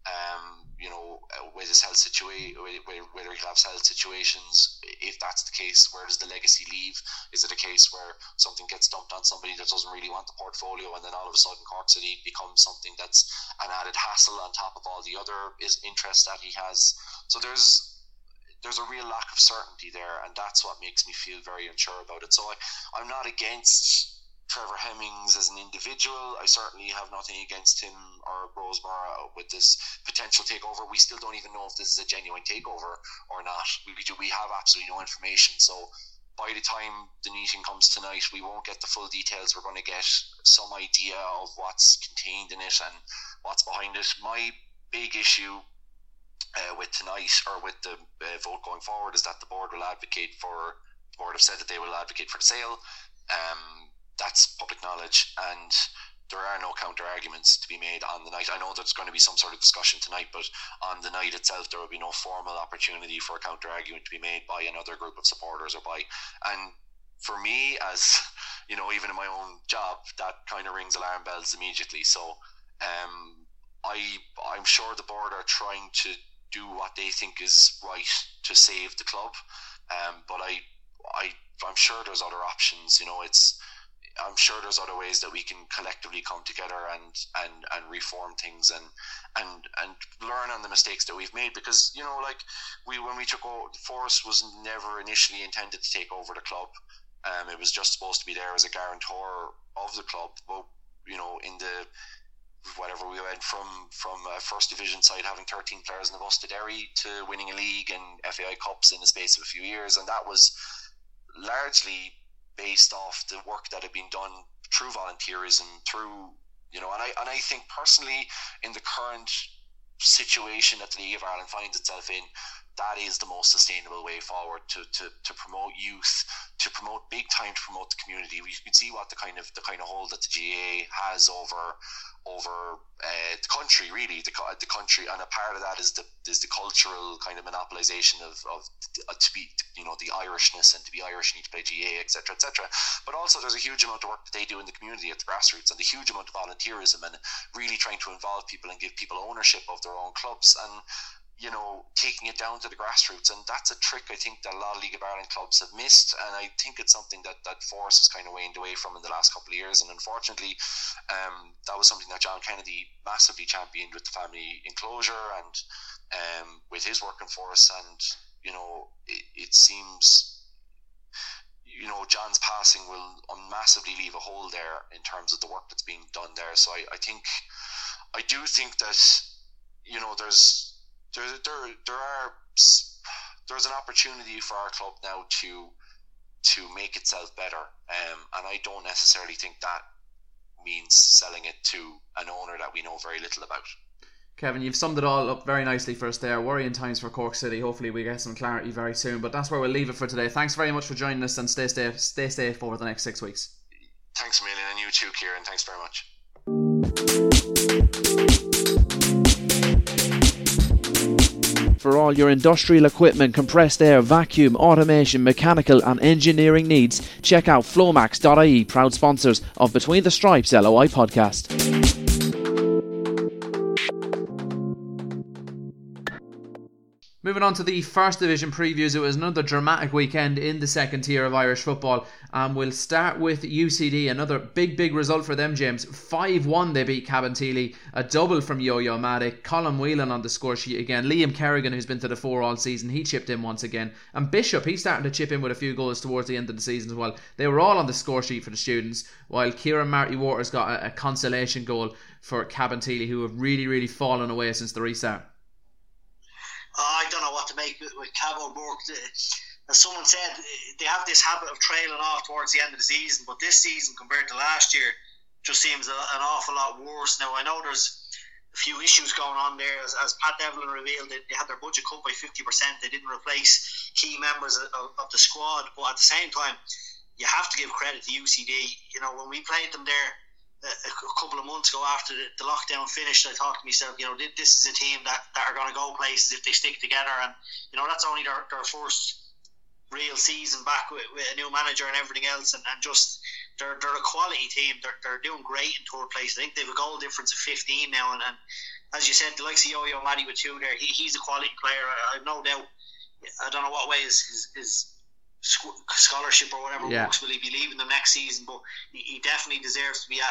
With his health situation, whether he'll have health situations. If that's the case, where does the legacy leave? Is it a case where something gets dumped on somebody that doesn't really want the portfolio, and then all of a sudden Cork City becomes something that's an added hassle on top of all the other interests that he has? So there's a real lack of certainty there, and that's what makes me feel very unsure about it. So I'm not against Trevor Hemmings as an individual. I certainly have nothing against him or Grosmore with this potential takeover. We still don't even know if this is a genuine takeover or not. We have absolutely no information. So by the time the meeting comes tonight, we won't get the full details. We're going to get some idea of what's contained in it and what's behind it. My big issue with tonight, or with the vote going forward, is that the board have said that they will advocate for the sale. That's public knowledge, and there are no counter arguments to be made on the night. I know there's going to be some sort of discussion tonight, but on the night itself there will be no formal opportunity for a counter argument to be made by another group of supporters and for me, as even in my own job, that kind of rings alarm bells immediately. So I'm sure the board are trying to do what they think is right to save the club, but I'm sure there's other options. I'm sure there's other ways that we can collectively come together and reform things and learn on the mistakes that we've made, because when we took over, Forrest was never initially intended to take over the club. It was just supposed to be there as a guarantor of the club. But in the whatever, we went from a first division side having 13 players in the bus to Derry to winning a league and FAI Cups in the space of a few years, and that was largely based off the work that had been done through volunteerism, and I think personally, in the current situation that the League of Ireland finds itself in, that is the most sustainable way forward to promote youth, to promote big time, to promote the community. We can see what the kind of hold that the GAA has over the country, really, the country, and a part of that is the cultural kind of monopolization of to be, the Irishness, and to be Irish you need to play GAA, etc., etc. But also there's a huge amount of work that they do in the community at the grassroots, and the huge amount of volunteerism, and really trying to involve people and give people ownership of their own clubs, and taking it down to the grassroots. And that's a trick I think that a lot of League of Ireland clubs have missed, and I think it's something that Forrest has kind of waned away from in the last couple of years. And unfortunately, that was something that John Kennedy massively championed with the family enclosure and with his work in Forrest. And it seems John's passing will massively leave a hole there in terms of the work that's being done there. So I do think that there's an opportunity for our club now to make itself better, and I don't necessarily think that means selling it to an owner that we know very little about. Kevin, you've summed it all up very nicely for us there. Worrying times for Cork City. Hopefully we get some clarity very soon, but that's where we'll leave it for today. Thanks very much for joining us, and stay safe over the next 6 weeks. Thanks a million, and you too, Kieran. Thanks very much. For all your industrial equipment, compressed air, vacuum, automation, mechanical and engineering needs, check out Flomax.ie, proud sponsors of Between the Stripes LOI podcast. Moving on to the First Division previews, it was another dramatic weekend in the second tier of Irish football. And we'll start with UCD, another big result for them, James. 5-1 they beat Cabinteely, a double from Yo-Yo Matic, Colin Whelan on the score sheet again, Liam Kerrigan, who's been to the fore all season, he chipped in once again, and Bishop, he's starting to chip in with a few goals towards the end of the season as well. They were all on the score sheet for the students, while Kieran Marty Waters got a consolation goal for Cabinteely, who have really fallen away since the restart. I don't know what to make with Cabo Burke. As someone said, they have this habit of trailing off towards the end of the season, but this season compared to last year just seems an awful lot worse. Now, I know there's a few issues going on there. As Pat Devlin revealed, they had their budget cut by 50%. They didn't replace key members of the squad, but at the same time, you have to give credit to UCD. You know, when we played them there a couple of months ago after the lockdown finished, I thought to myself, you know, this is a team that are going to go places if they stick together. And, you know, that's only their first real season back with a new manager and everything else. And just, they're a quality team. They're doing great in third place. I think they have a goal difference of 15 now. And as you said, the likes of Yo-Yo Matic with 2 there, he's a quality player. I have no doubt. I don't know what way his scholarship or whatever works, will he be leaving them next season, but he definitely deserves to be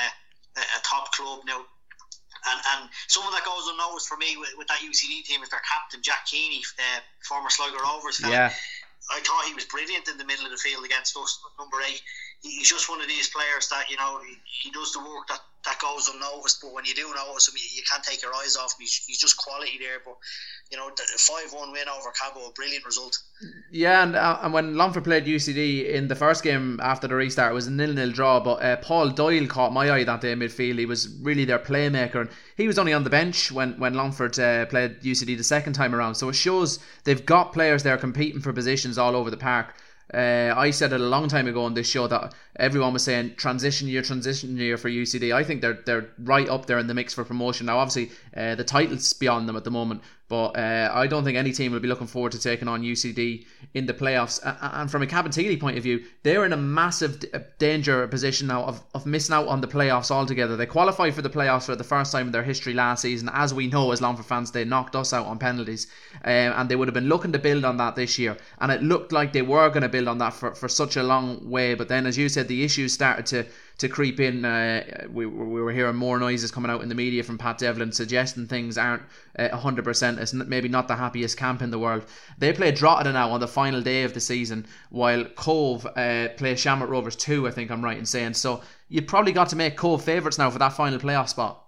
a top club now. And someone that goes unnoticed for me with that UCD team is their captain, Jack Keeney, former Sligo Rovers fan. I thought he was brilliant in the middle of the field against us, number 8. He's just one of these players that, you know, he does the work that goes unnoticed, but when you do notice him, you can't take your eyes off him. He's just quality there. But, you know, the 5-1 win over Cabo, a brilliant result. Yeah, and when Longford played UCD in the first game after the restart, it was a 0-0 draw, but Paul Doyle caught my eye that day in midfield. He was really their playmaker, and he was only on the bench when Longford played UCD the second time around, so it shows they've got players there competing for positions all over the park. I said it a long time ago on this show that everyone was saying transition year for UCD. I think they're right up there in the mix for promotion. Now obviously the title's beyond them at the moment, but I don't think any team will be looking forward to taking on UCD in the playoffs. And from a Cabinteely point of view, they're in a massive danger position now of missing out on the playoffs altogether. They qualified for the playoffs for the first time in their history last season. As we know, as Longford fans, they knocked us out on penalties, and they would have been looking to build on that this year, and it looked like they were going to build on that for such a long way. But then, as you said, the issues started to creep in. We were hearing more noises coming out in the media from Pat Devlin suggesting things aren't 100%. It's maybe not the happiest camp in the world. They play Drogheda now on the final day of the season, while Cove play Shamrock Rovers 2, I think I'm right in saying. So you probably got to make Cove favourites now for that final playoff spot.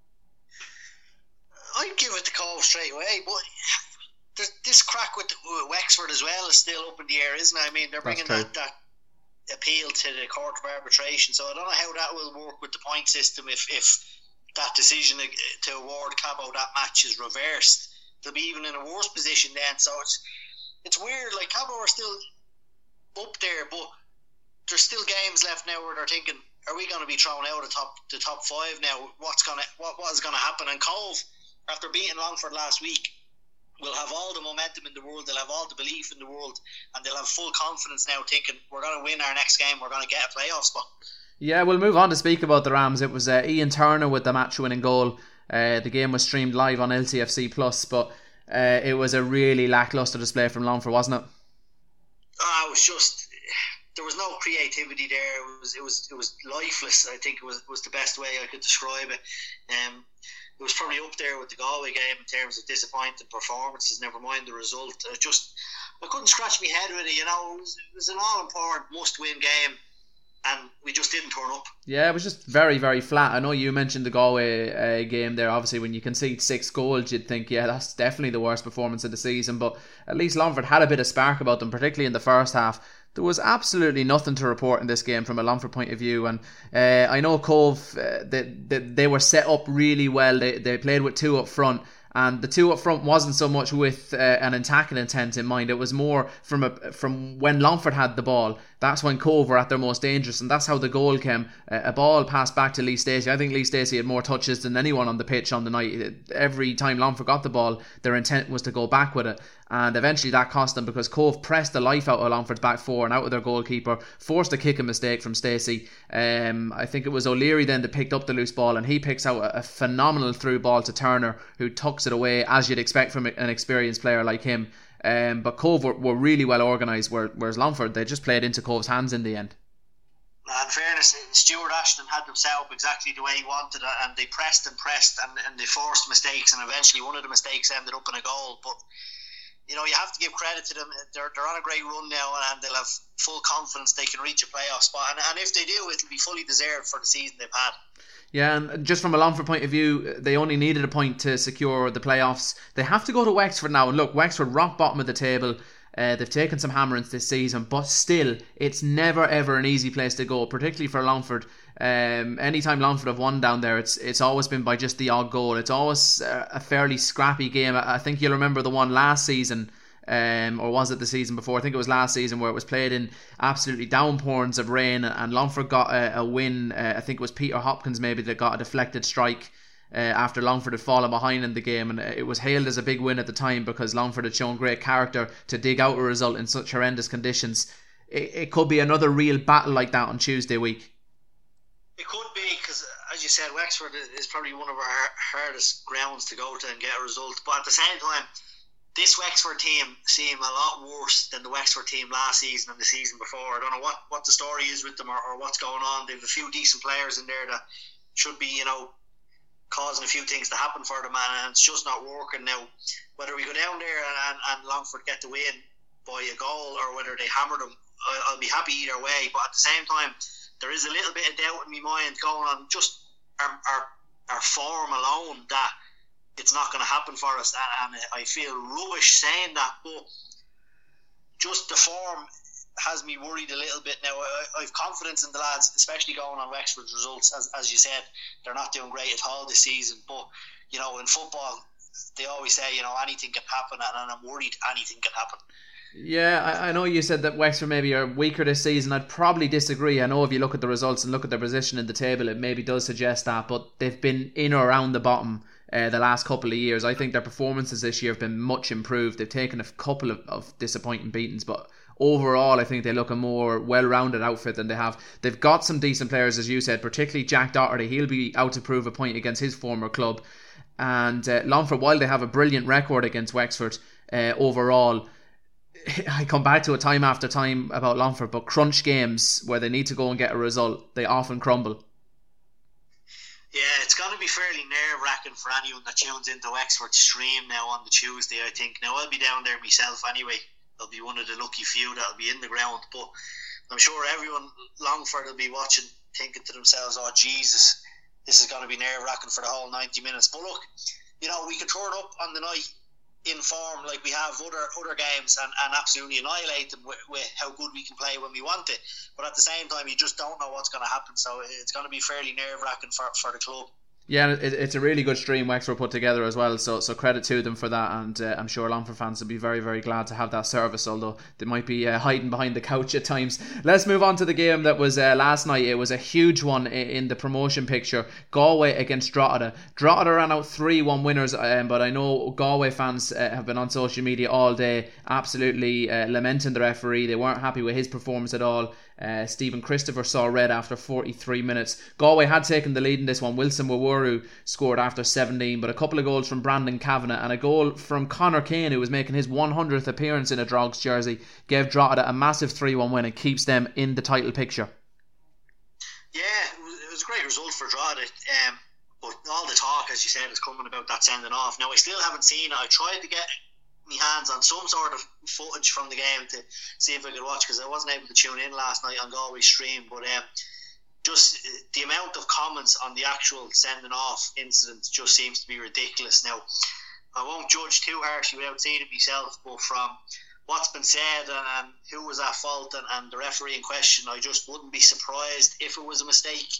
I'd give it to Cove straight away, but this crack with Wexford as well is still up in the air, isn't it? I mean, they're bringing that appeal to the Court of Arbitration, so I don't know how that will work with the point system if that decision to award Cabo that match is reversed. They'll be even in a worse position then. So it's weird. Like, Cabo are still up there, but there's still games left now where they're thinking, are we going to be thrown out of the top 5 now? What is going to happen? And Cove, after beating Longford last week, will have all the momentum in the world, they'll have all the belief in the world, and they'll have full confidence now, thinking we're going to win our next game, we're going to get a playoff spot. Yeah, we'll move on to speak about the Rams. It was Ian Turner with the match-winning goal. The game was streamed live on LTFC Plus, but it was a really lacklustre display from Longford, wasn't it? It was just, there was no creativity there. It was lifeless. I think it was the best way I could describe it. It was probably up there with the Galway game in terms of disappointing performances, never mind the result. I couldn't scratch my head with it, you know. It was an all-important must-win game, and we just didn't turn up. Yeah, it was just very, very flat. I know you mentioned the Galway game there. Obviously, when you concede 6 goals, you'd think, yeah, that's definitely the worst performance of the season. But at least Longford had a bit of spark about them, particularly in the first half. There was absolutely nothing to report in this game from a Longford point of view, and I know Cove, they were set up really well. They played with 2 up front, and the 2 up front wasn't so much with an attacking intent in mind. It was more from when Longford had the ball. That's when Cove were at their most dangerous, and that's how the goal came. A ball passed back to Lee Stacey. I think Lee Stacey had more touches than anyone on the pitch on the night. Every time Longford got the ball, their intent was to go back with it. and eventually that cost them because Cove pressed the life out of Longford's back four and out of their goalkeeper, forced a kicking mistake from Stacey. I think it was O'Leary then that picked up the loose ball, and he picks out a phenomenal through ball to Turner, who tucks it away as you'd expect from an experienced player like him. But Cove were really well organised, whereas Longford, they just played into Cove's hands in the end. In fairness, Stuart Ashton had them set up exactly the way he wanted it, and they pressed and they forced mistakes, and eventually one of the mistakes ended up in a goal. But you have to give credit to them. They're on a great run now, and they'll have full confidence they can reach a playoff spot, and if they do, it'll be fully deserved for the season they've had. Yeah, and just from a Longford point of view, they only needed a point to secure the playoffs. They have to go to Wexford now, and look, Wexford rock bottom of the table. They've taken some hammerings this season, but still, it's never ever an easy place to go, particularly for Longford. Anytime Longford have won down there, it's always been by just the odd goal. It's always a fairly scrappy game. I think you'll remember the one last season, or was it the season before? I think it was last season, where it was played in absolutely downpourings of rain, and Longford got a win. I think it was Peter Hopkins maybe that got a deflected strike after Longford had fallen behind in the game, and it was hailed as a big win at the time because Longford had shown great character to dig out a result in such horrendous conditions. It could be another real battle like that on Tuesday week. It could be, because as you said, Wexford is probably one of our hardest grounds to go to and get a result, but at the same time, this Wexford team seem a lot worse than the Wexford team last season and the season before. I don't know what the story is with them or what's going on. They have a few decent players in there that should be, causing a few things to happen for them, and it's just not working now. Whether we go down there and Longford get the win by a goal, or whether they hammer them, I'll be happy either way. But at the same time, there is a little bit of doubt in my mind going on just our form alone, that it's not going to happen for us, and I feel rubbish saying that, but just the form has me worried a little bit now. I've confidence in the lads, especially going on Wexford's results. As you said, they're not doing great at all this season, but in football they always say anything can happen, and I'm worried anything can happen. Yeah, I know you said that Wexford maybe are weaker this season. I'd probably disagree. I know if you look at the results and look at their position in the table, it maybe does suggest that, but they've been in or around the bottom the last couple of years. I think their performances this year have been much improved. They've taken a couple of disappointing beatings, but overall I think they look a more well-rounded outfit than they have. They've got some decent players, as you said, particularly Jack Doherty. He'll be out to prove a point against his former club. And Longford, while they have a brilliant record against Wexford overall, I come back to it time after time about Longford, but crunch games where they need to go and get a result, they often crumble. Yeah, it's going to be fairly nerve-wracking for anyone that tunes into Wexford stream now on the Tuesday, I think. Now, I'll be down there myself anyway. I'll be one of the lucky few that'll be in the ground, but I'm sure everyone Longford will be watching thinking to themselves, oh Jesus, this is going to be nerve-wracking for the whole 90 minutes. But look, we can turn up on the night in form like we have other games and absolutely annihilate them with how good we can play when we want it, but at the same time you just don't know what's going to happen, so it's going to be fairly nerve-wracking for the club. Yeah, it's a really good stream Wexford put together as well, so credit to them for that, and I'm sure Longford fans will be very, very glad to have that service, although they might be hiding behind the couch at times. Let's move on to the game that was last night. It was a huge one in the promotion picture. Galway against Drogheda. Drogheda ran out 3-1 winners, but I know Galway fans have been on social media all day absolutely lamenting the referee. They weren't happy with his performance at all. Stephen Christopher saw red after 43 minutes. Galway had taken the lead in this one. Wilson Waworu scored after 17, but a couple of goals from Brandon Kavanagh and a goal from Conor Kane, who was making his 100th appearance in a Drogs jersey, gave Drogheda a massive 3-1 win and keeps them in the title picture. Yeah, it was a great result for Drogheda, but all the talk, as you said, is coming about that sending off. Now, I still haven't seen it. I tried to get my hands on some sort of footage from the game to see if I could watch, because I wasn't able to tune in last night on Galway stream, but just the amount of comments on the actual sending off incident just seems to be ridiculous. Now, I won't judge too harshly without seeing it myself, but from what's been said and who was at fault and the referee in question, I just wouldn't be surprised if it was a mistake.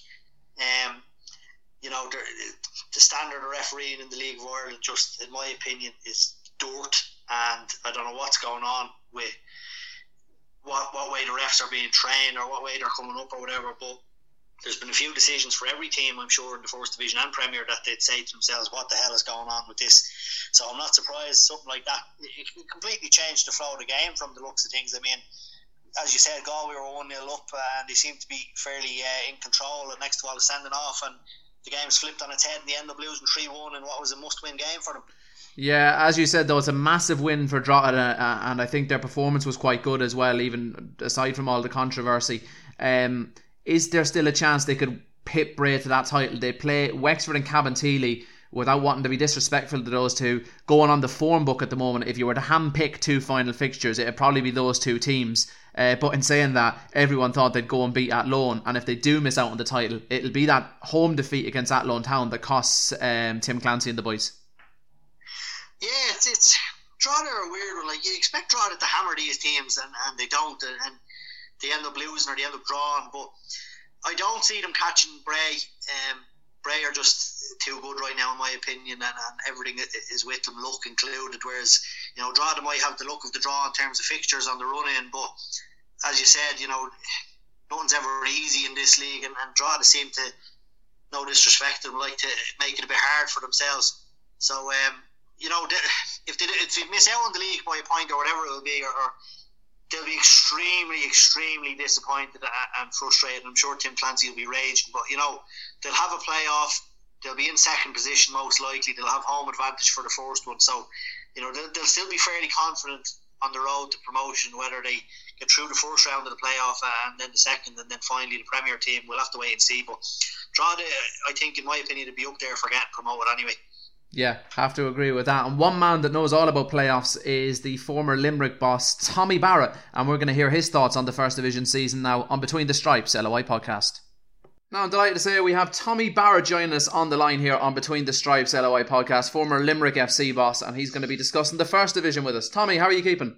The standard of refereeing in the League of Ireland, just in my opinion, is dirt, and I don't know what's going on with what way the refs are being trained or what way they're coming up or whatever, but there's been a few decisions for every team, I'm sure, in the First Division and Premier that they'd say to themselves, what the hell is going on with this? So I'm not surprised something like that. It completely changed the flow of the game from the looks of things. I mean, as you said, Galway were 1-0 up and they seemed to be fairly in control, and next to all the sending off, and the game's flipped on its head and they end up losing 3-1 in what was a must-win game for them. Yeah, as you said, though, it's a massive win for Drogheda, and I think their performance was quite good as well, even aside from all the controversy. Is there still a chance they could pit Bray to that title? They play Wexford and Cabinteely, without wanting to be disrespectful to those two, going on the form book at the moment. If you were to hand-pick two final fixtures, it'd probably be those two teams. But in saying that, everyone thought they'd go and beat Athlone, and if they do miss out on the title, it'll be that home defeat against Athlone Town that costs Tim Clancy and the boys. Yeah, it's Drogheda are a weird one. Like, you expect Drogheda to hammer these teams, and they don't, and they end up losing or they end up drawing. But I don't see them catching Bray. Bray are just too good right now, in my opinion, and everything is with them, luck included. Whereas, you know, Drogheda might have the luck of the draw in terms of fixtures on the run-in, but as you said, you know, nothing's ever easy in this league, and Drogheda seem to, no disrespect to them, like to make it a bit hard for themselves. So, you know, if they miss out on the league by a point or whatever it will be, or they'll be extremely, extremely disappointed and frustrated. I'm sure Tim Clancy will be raging, but, you know, they'll have a playoff. They'll be in second position most likely. They'll have home advantage for the first one. So, you know, they'll still be fairly confident on the road to promotion, whether they get through the first round of the playoff and then the second and then finally the Premier team. We'll have to wait and see. But Drogheda, I think, in my opinion, would be up there for getting promoted anyway. Yeah, have to agree with that. And one man that knows all about playoffs is the former Limerick boss, Tommy Barrett. And we're going to hear his thoughts on the First Division season now on Between the Stripes LOI podcast. Now, I'm delighted to say we have Tommy Barrett joining us on the line here on Between the Stripes LOI podcast, former Limerick FC boss, and he's going to be discussing the First Division with us. Tommy, how are you keeping?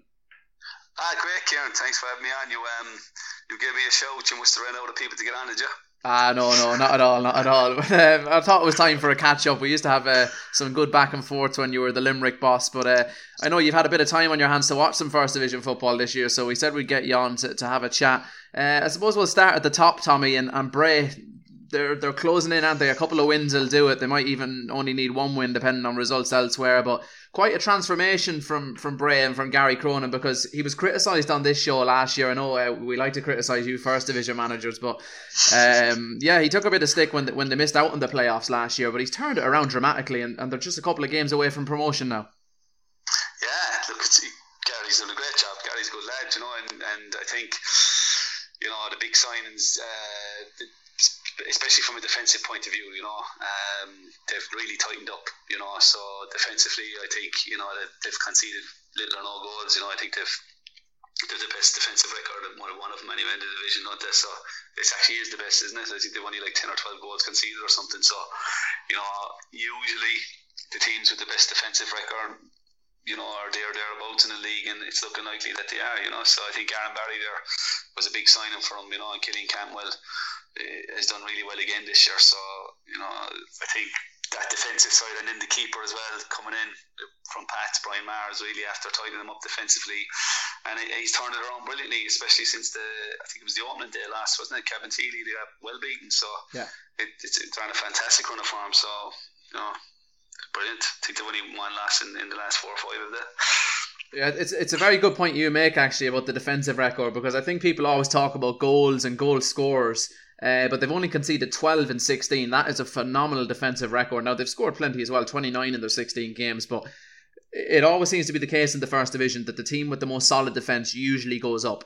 Great, Kieran. Thanks for having me on. You gave me a shout. You must have ran out of people to get on, did you? No, not at all. But, I thought it was time for a catch-up. We used to have some good back and forth when you were the Limerick boss, but I know you've had a bit of time on your hands to watch some First Division football this year, so we said we'd get you on to have a chat. I suppose we'll start at the top, Tommy, and Bray. They're closing in, aren't they? A couple of wins will do it. They might even only need one win depending on results elsewhere, but quite a transformation from Bray and from Gary Cronin, because he was criticised on this show last year. I know we like to criticise you First Division managers, but he took a bit of stick when they missed out on the playoffs last year, but he's turned it around dramatically, and they're just a couple of games away from promotion now. Yeah, look, Gary's done a great job. Gary's a good lad, you know, and I think, you know, the big signings, especially from a defensive point of view, you know, they've really tightened up, you know. So defensively, I think, you know, they've conceded little or no goals. You know, I think they're the best defensive record, one of them anyway in the division, don't they? So it actually is the best, isn't it? I think they've only like 10 or 12 goals conceded or something. So, you know, usually the teams with the best defensive record, you know, are thereabouts in the league, and it's looking likely that they are, you know. So I think Aaron Barry there was a big signing for him, you know, and Killian Cantwell has done really well again this year. So, you know, I think that defensive side, and then the keeper as well coming in from Pats, Brian Mars, really after tightening them up defensively, and he's turned it around brilliantly, especially since I think it was the opening day last, wasn't it? Cabinteely, they got well beaten, so yeah, it's on a fantastic run of form. So, you know, brilliant. I think they've only won last in the last 4 or 5 of that. Yeah, it's a very good point you make actually about the defensive record, because I think people always talk about goals and goal scorers, but they've only conceded 12 in 16. That is a phenomenal defensive record. Now, they've scored plenty as well, 29 in their 16 games, but it always seems to be the case in the First Division that the team with the most solid defence usually goes up.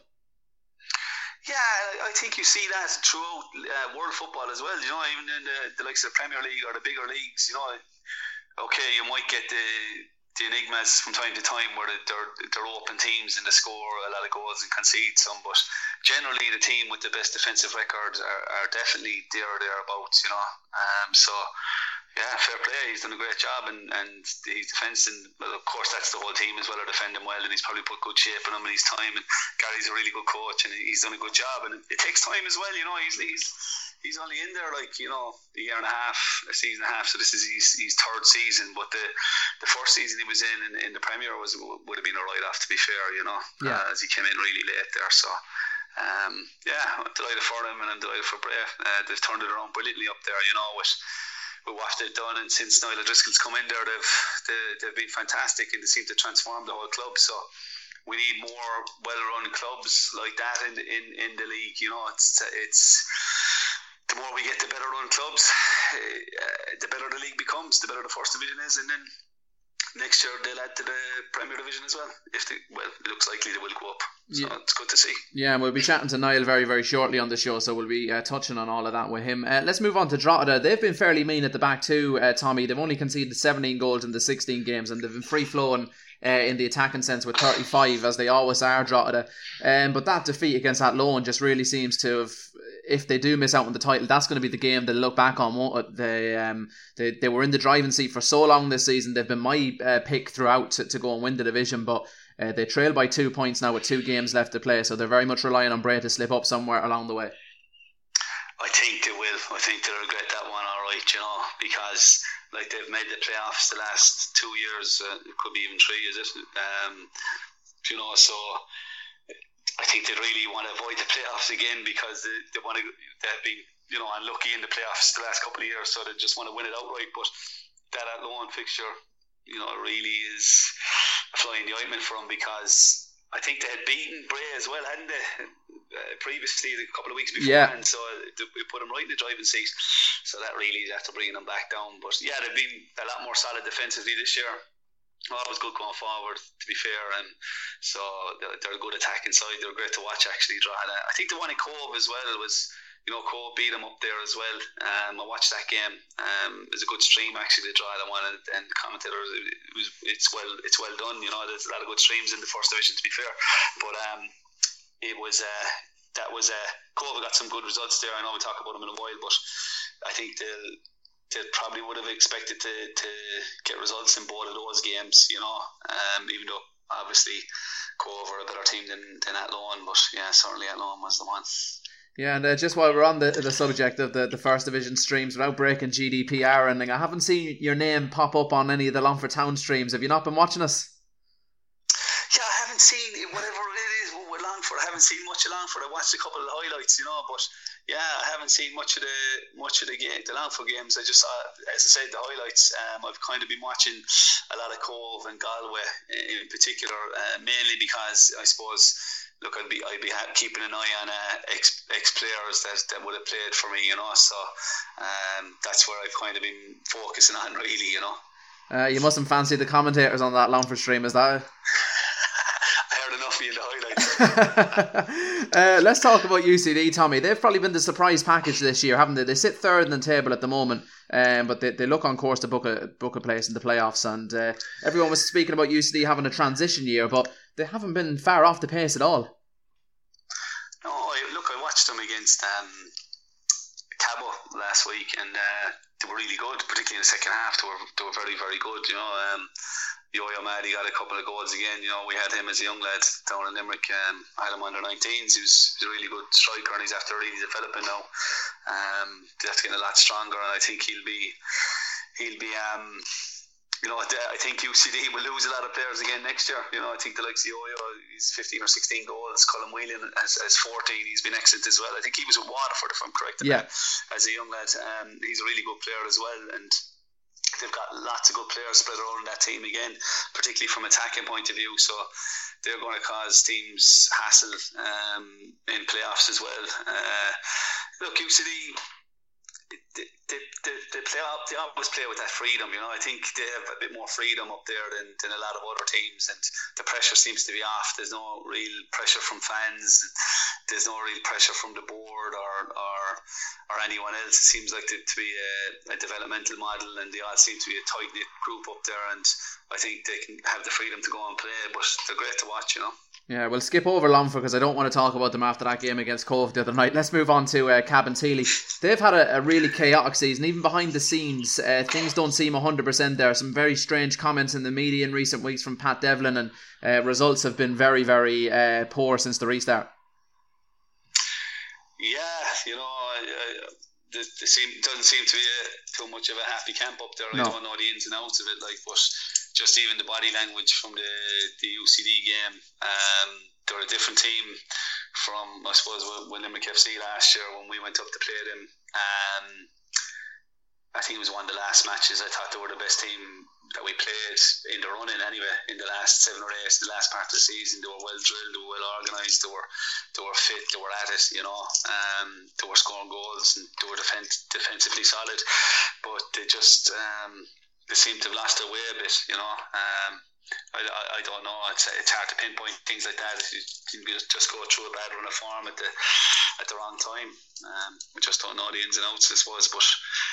Yeah, I think you see that throughout world football as well, you know, even in the likes of the Premier League or the bigger leagues, you know. Okay, you might get the enigmas from time to time where they're open teams and they score a lot of goals and concede some, but generally the team with the best defensive records are definitely there or thereabouts, you know. So yeah, fair play, he's done a great job, and he's defending, well, of course that's the whole team as well, are defending well, and he's probably put good shape on him in his time, and Gary's a really good coach and he's done a good job, and it takes time as well, you know. He's only in there like, you know, a year and a half, a season and a half, so this is his third season, but the first season he was in the Premier would have been a write-off, to be fair, you know, as he came in really late there. So I'm delighted for them, and I'm delighted for Bray. They've turned it around brilliantly up there, with what they've done, and since Niall O'Driscoll's come in there, they've been fantastic, and they seem to transform the whole club. So we need more well-run clubs like that in the league. It's the more we get the better run clubs, the better the league becomes, the better the first division is, and then next year they'll add to the Premier Division as well. It looks likely they will go up. So it's good to see. Yeah, and we'll be chatting to Niall very, very shortly on the show, so we'll be touching on all of that with him. Let's move on to Drogheda. They've been fairly mean at the back too, Tommy. They've only conceded 17 goals in the 16 games, and they've been free-flowing in the attacking sense with 35, as they always are, Drogheda. But that defeat against Athlone just really seems to have, if they do miss out on the title, that's going to be the game they'll look back on, won't it? They were in the driving seat for so long this season. They've been my pick throughout to go and win the division, but they trail by 2 points now with 2 games left to play, so they're very much relying on Bray to slip up somewhere along the way. I think they will. I think they'll regret that one, alright, because they've made the playoffs the last 2 years, it could be even 3, is it? So I think they really want to avoid the playoffs again, because they've been unlucky in the playoffs the last couple of years, so they just want to win it outright. But that Athlone fixture, really is a fly in the ointment for them, because I think they had beaten Bray as well, hadn't they? Previously, a couple of weeks beforehand, so we put them right in the driving seat. So that really is after bringing them back down. But yeah, they've been a lot more solid defensively this year. Always good going forward, to be fair, and so they're a good attacking side. They're great to watch, actually. Drogheda. I think the one in Cove as well was, Cove beat them up there as well. I watched that game. It was a good stream, actually, the Drogheda one, and the commentators, it's well done. There's a lot of good streams in the first division, to be fair, but it was Cove got some good results there. I know we'll talk about them in a while, but I think they probably would have expected to get results in both of those games, even though obviously Cove are a better team than Athlone, but yeah, certainly Athlone was the one. Yeah, and just while we're on the subject of the first division streams, without breaking GDPR or anything, I haven't seen your name pop up on any of the Longford Town streams. Have you not been watching us? Yeah, I haven't seen whatever it is with Longford. I haven't seen much of Longford. I watched a couple of the highlights, but yeah, I haven't seen much of the Longford games. I just saw, as I said, the highlights. I've kind of been watching a lot of Cove and Galway in particular, mainly because I suppose, look, I'd be keeping an eye on ex players that would have played for me, so that's where I've kind of been focusing on, really, You mustn't fancy the commentators on that Longford stream, is that it? I heard enough of you in the highlights. Let's talk about UCD, Tommy. They've probably been the surprise package this year, haven't they? They sit third in the table at the moment, but they look on course to book a place in the playoffs. And everyone was speaking about UCD having a transition year, but they haven't been far off the pace at all. No, I watched them against Cabo last week, and they were really good, particularly in the second half. They were very, very good. Yo-Yo Maddy got a couple of goals again. We had him as a young lad down in Limerick. I had him under 19s. He was a really good striker, and he's after really developing now. That's getting a lot stronger, and I think he'll be. I think UCD will lose a lot of players again next year. I think the likes of Yo-Yo, he's 15 or 16 goals. Colin Whelan as 14, he's been excellent as well. I think he was at Waterford, if I'm correct. Yeah. As a young lad, he's a really good player as well, and they've got lots of good players spread around that team again, particularly from attacking point of view. So they're going to cause teams hassle in playoffs as well. Look, UCD, they always play with that freedom. I think they have a bit more freedom up there than a lot of other teams, and the pressure seems to be off. There's no real pressure from fans. There's no real pressure from the board or anyone else. It seems like to be a developmental model, and they all seem to be a tight-knit group up there, and I think they can have the freedom to go and play, but they're great to watch, Yeah, we'll skip over Longford because I don't want to talk about them after that game against Cove the other night. Let's move on to Cabinteely. They've had a really chaotic season, even behind the scenes. Things don't seem 100% there. Some very strange comments in the media in recent weeks from Pat Devlin, and results have been very, very poor since the restart. Yeah, there doesn't seem to be too much of a happy camp up there. No. I don't know the ins and outs of it, but just even the body language from the UCD game, they're a different team from, I suppose, when Limerick FC last year, when we went up to play them. I think it was one of the last matches. I thought they were the best team that we played in the running anyway, in the last 7 or 8, the last part of the season. They were well drilled, they were well organised, they were fit, they were at it, they were scoring goals and they were defensively solid, but they just they seem to have lost their way a bit, I don't know. It's hard to pinpoint things like that. You just go through a bad run of form at the wrong time. We just don't know the ins and outs, I suppose. But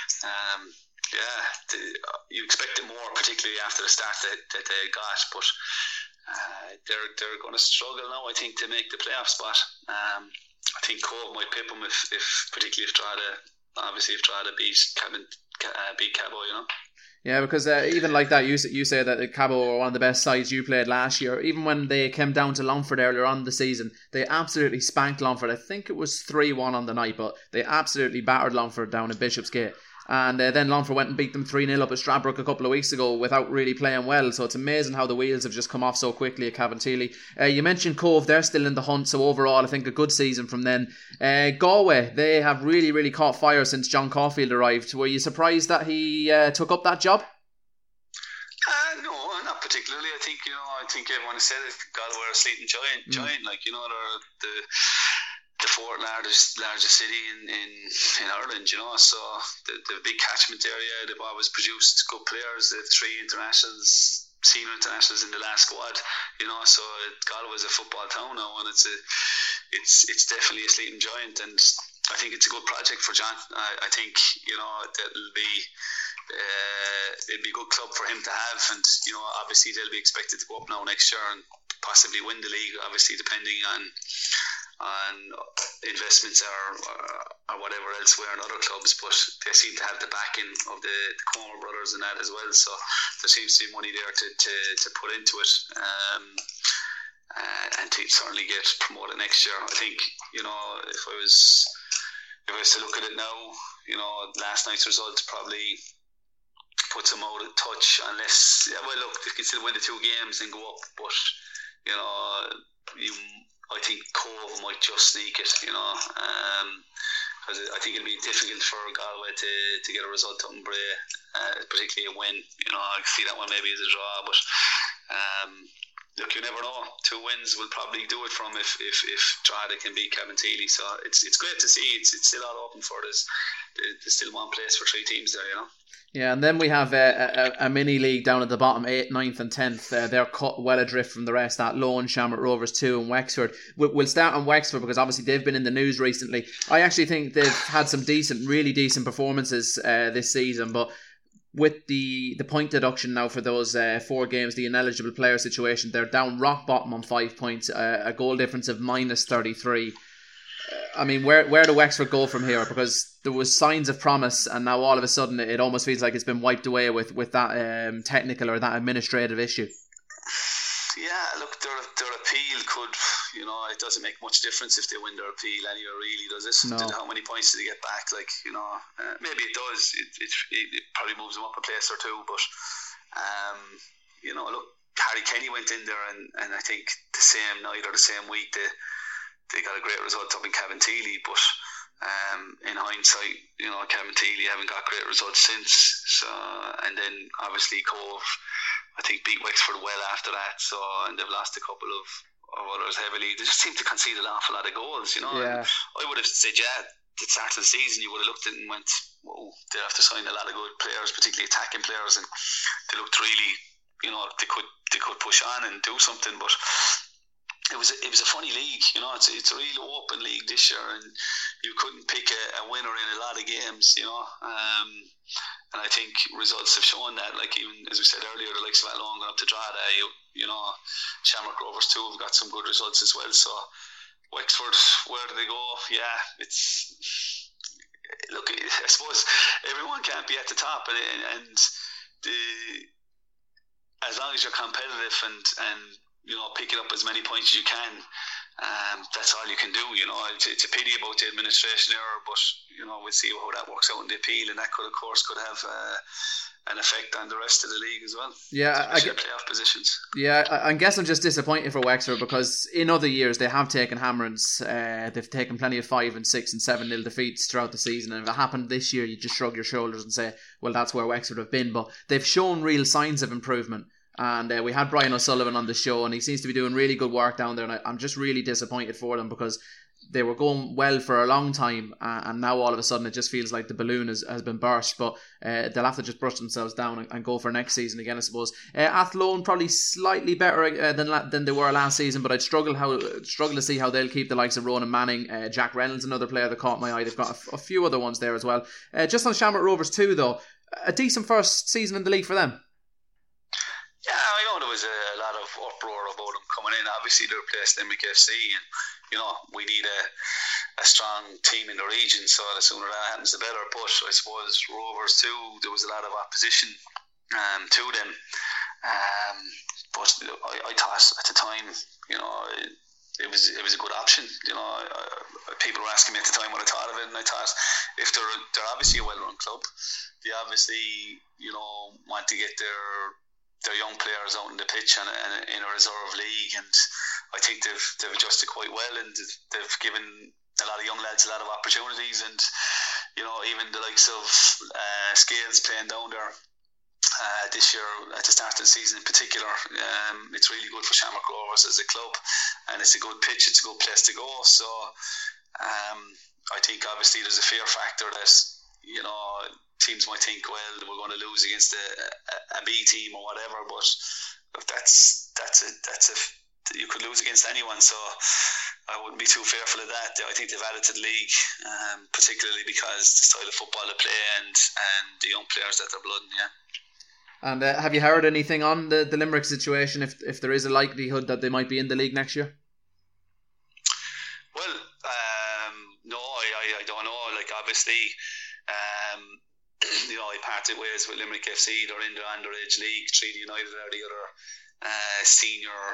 you expect it more, particularly after the start that they got. But they're going to struggle now, I think, to make the playoff spot. I think Cove might pip them if particularly if Drogheda beat Cabo, Yeah, because even like that, you say that Cabo were one of the best sides you played last year. Even when they came down to Longford earlier on in the season, they absolutely spanked Longford. I think it was 3-1 on the night, but they absolutely battered Longford down at Bishopsgate. And then Longford went and beat them 3-0 up at Stradbrook a couple of weeks ago without really playing well. So it's amazing how the wheels have just come off so quickly at Cavantilly. You mentioned Cove, they're still in the hunt. So overall, I think a good season from them. Galway, they have really, really caught fire since John Caulfield arrived. Were you surprised that he took up that job? No, not particularly. I think everyone has said it. Galway are a sleeping giant. They're the fourth largest city in Ireland, so the big catchment area. They've always produced good players. They have 3 internationals, senior internationals in the last squad, so Galway is a football town now, and it's definitely a sleeping giant, and I think it's a good project for John. I think that'll be it'll be a good club for him to have, and obviously they'll be expected to go up now next year and possibly win the league, obviously depending on investments or whatever elsewhere in other clubs, but they seem to have the backing of the Comer brothers and that as well, so there seems to be money there to put into it, and to certainly get promoted next year. I think if I was to look at it now, last night's result probably puts them out of touch, unless they can still win the 2 games and go up, but I think Cove might just sneak it, because I think it'll be difficult for Galway to get a result up in Bray, particularly a win. I see that one maybe as a draw, but look, you never know. 2 wins will probably do it from if Drogheda can beat Cavantilly. So it's great to see. It's still all open for us. There's still one place for 3 teams there, Yeah, and then we have a mini league down at the bottom, 8th, 9th and 10th. They're cut well adrift from the rest. That Lone, Shamrock Rovers 2 and Wexford. We'll start on Wexford because obviously they've been in the news recently. I actually think they've had some really decent performances this season, but with the point deduction now for those 4 games, the ineligible player situation, they're down rock bottom on 5 points, a goal difference of -33. I mean, where do Wexford go from here? Because there was signs of promise, and now all of a sudden it almost feels like it's been wiped away with that technical or that administrative issue. Yeah, look, their appeal could, it doesn't make much difference if they win their appeal anyway, really, does it? No. How many points do they get back? Maybe it does. It probably moves them up a place or 2, but look, Harry Kenny went in there, and I think the same night or the same week they got a great result up in Cavantilly, but in hindsight, Cavantilly haven't got great results since. So, and then obviously Cove, I think, beat Wexford well after that. So, and they've lost a couple of others heavily. They just seem to concede an awful lot of goals, Yeah. I would have said, at the start of the season, you would have looked at it and went, whoa, they have to sign a lot of good players, particularly attacking players, and they looked really, they could push on and do something, but it was a funny league, it's a real open league this year, and you couldn't pick a winner in a lot of games, and I think results have shown that, like even as we said earlier, the likes of Athlone going up to Drogheda, Shamrock Rovers 2 have got some good results as well. So Wexford, where do they go? Yeah, look, I suppose everyone can't be at the top, and as long as you're competitive and picking up as many points as you can, that's all you can do. It's a pity about the administration error, but we'll see how that works out in the appeal, and that could have an effect on the rest of the league as well. Yeah, I get playoff positions. Yeah, I guess I'm just disappointed for Wexford because in other years they have taken hammerings. They've taken plenty of 5 and 6 and 7-0 defeats throughout the season, and if it happened this year, you just shrug your shoulders and say, well, that's where Wexford have been. But they've shown real signs of improvement. And we had Brian O'Sullivan on the show, and he seems to be doing really good work down there, and I'm just really disappointed for them because they were going well for a long time, and now all of a sudden it just feels like the balloon has been burst. But they'll have to just brush themselves down and go for next season again, I suppose. Athlone probably slightly better than they were last season, but I'd struggle to see how they'll keep the likes of Ronan Manning. Jack Reynolds, another player that caught my eye. They've got a few other ones there as well. Just on Shamrock Rovers too, though, a decent first season in the league for them. Yeah, I know there was a lot of uproar about them coming in. Obviously, they replaced Limerick FC, and we need a strong team in the region. So the sooner that happens, the better. But I suppose Rovers too, there was a lot of opposition to them. But I thought at the time, it was a good option. People were asking me at the time what I thought of it, and I thought if they're obviously a well-run club, they obviously want to get their young players out in the pitch and in a reserve league, and I think they've adjusted quite well, and they've given a lot of young lads a lot of opportunities, and even the likes of Scales playing down there this year at the start of the season in particular, it's really good for Shamrock Rovers as a club, and it's a good pitch, it's a good place to go. So I think obviously there's a fear factor that teams might think, well, we're going to lose against a B team or whatever, but that's you could lose against anyone, so I wouldn't be too fearful of that. I think they've added to the league, particularly because the style of football they play and the young players that they're blooding, yeah. And have you heard anything on the Limerick situation, if there is a likelihood that they might be in the league next year? Well, no, I don't know. Like, obviously, I parted ways with Limerick FC. They're in the underage league. Treaty United are the other senior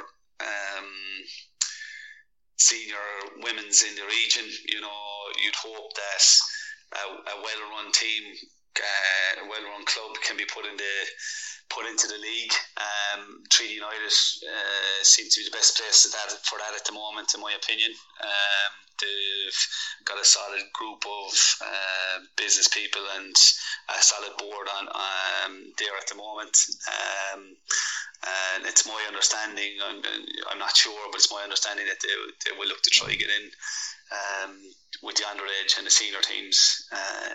women's in the region. You'd hope that a well-run team, a well-run club can be put into the league. Treaty United seems to be the best place for that at the moment, in my opinion. They've got a solid group of business people and a solid board on there at the moment. And it's my understanding, I'm not sure, but it's my understanding that they will look to try to get in with the underage and the senior teams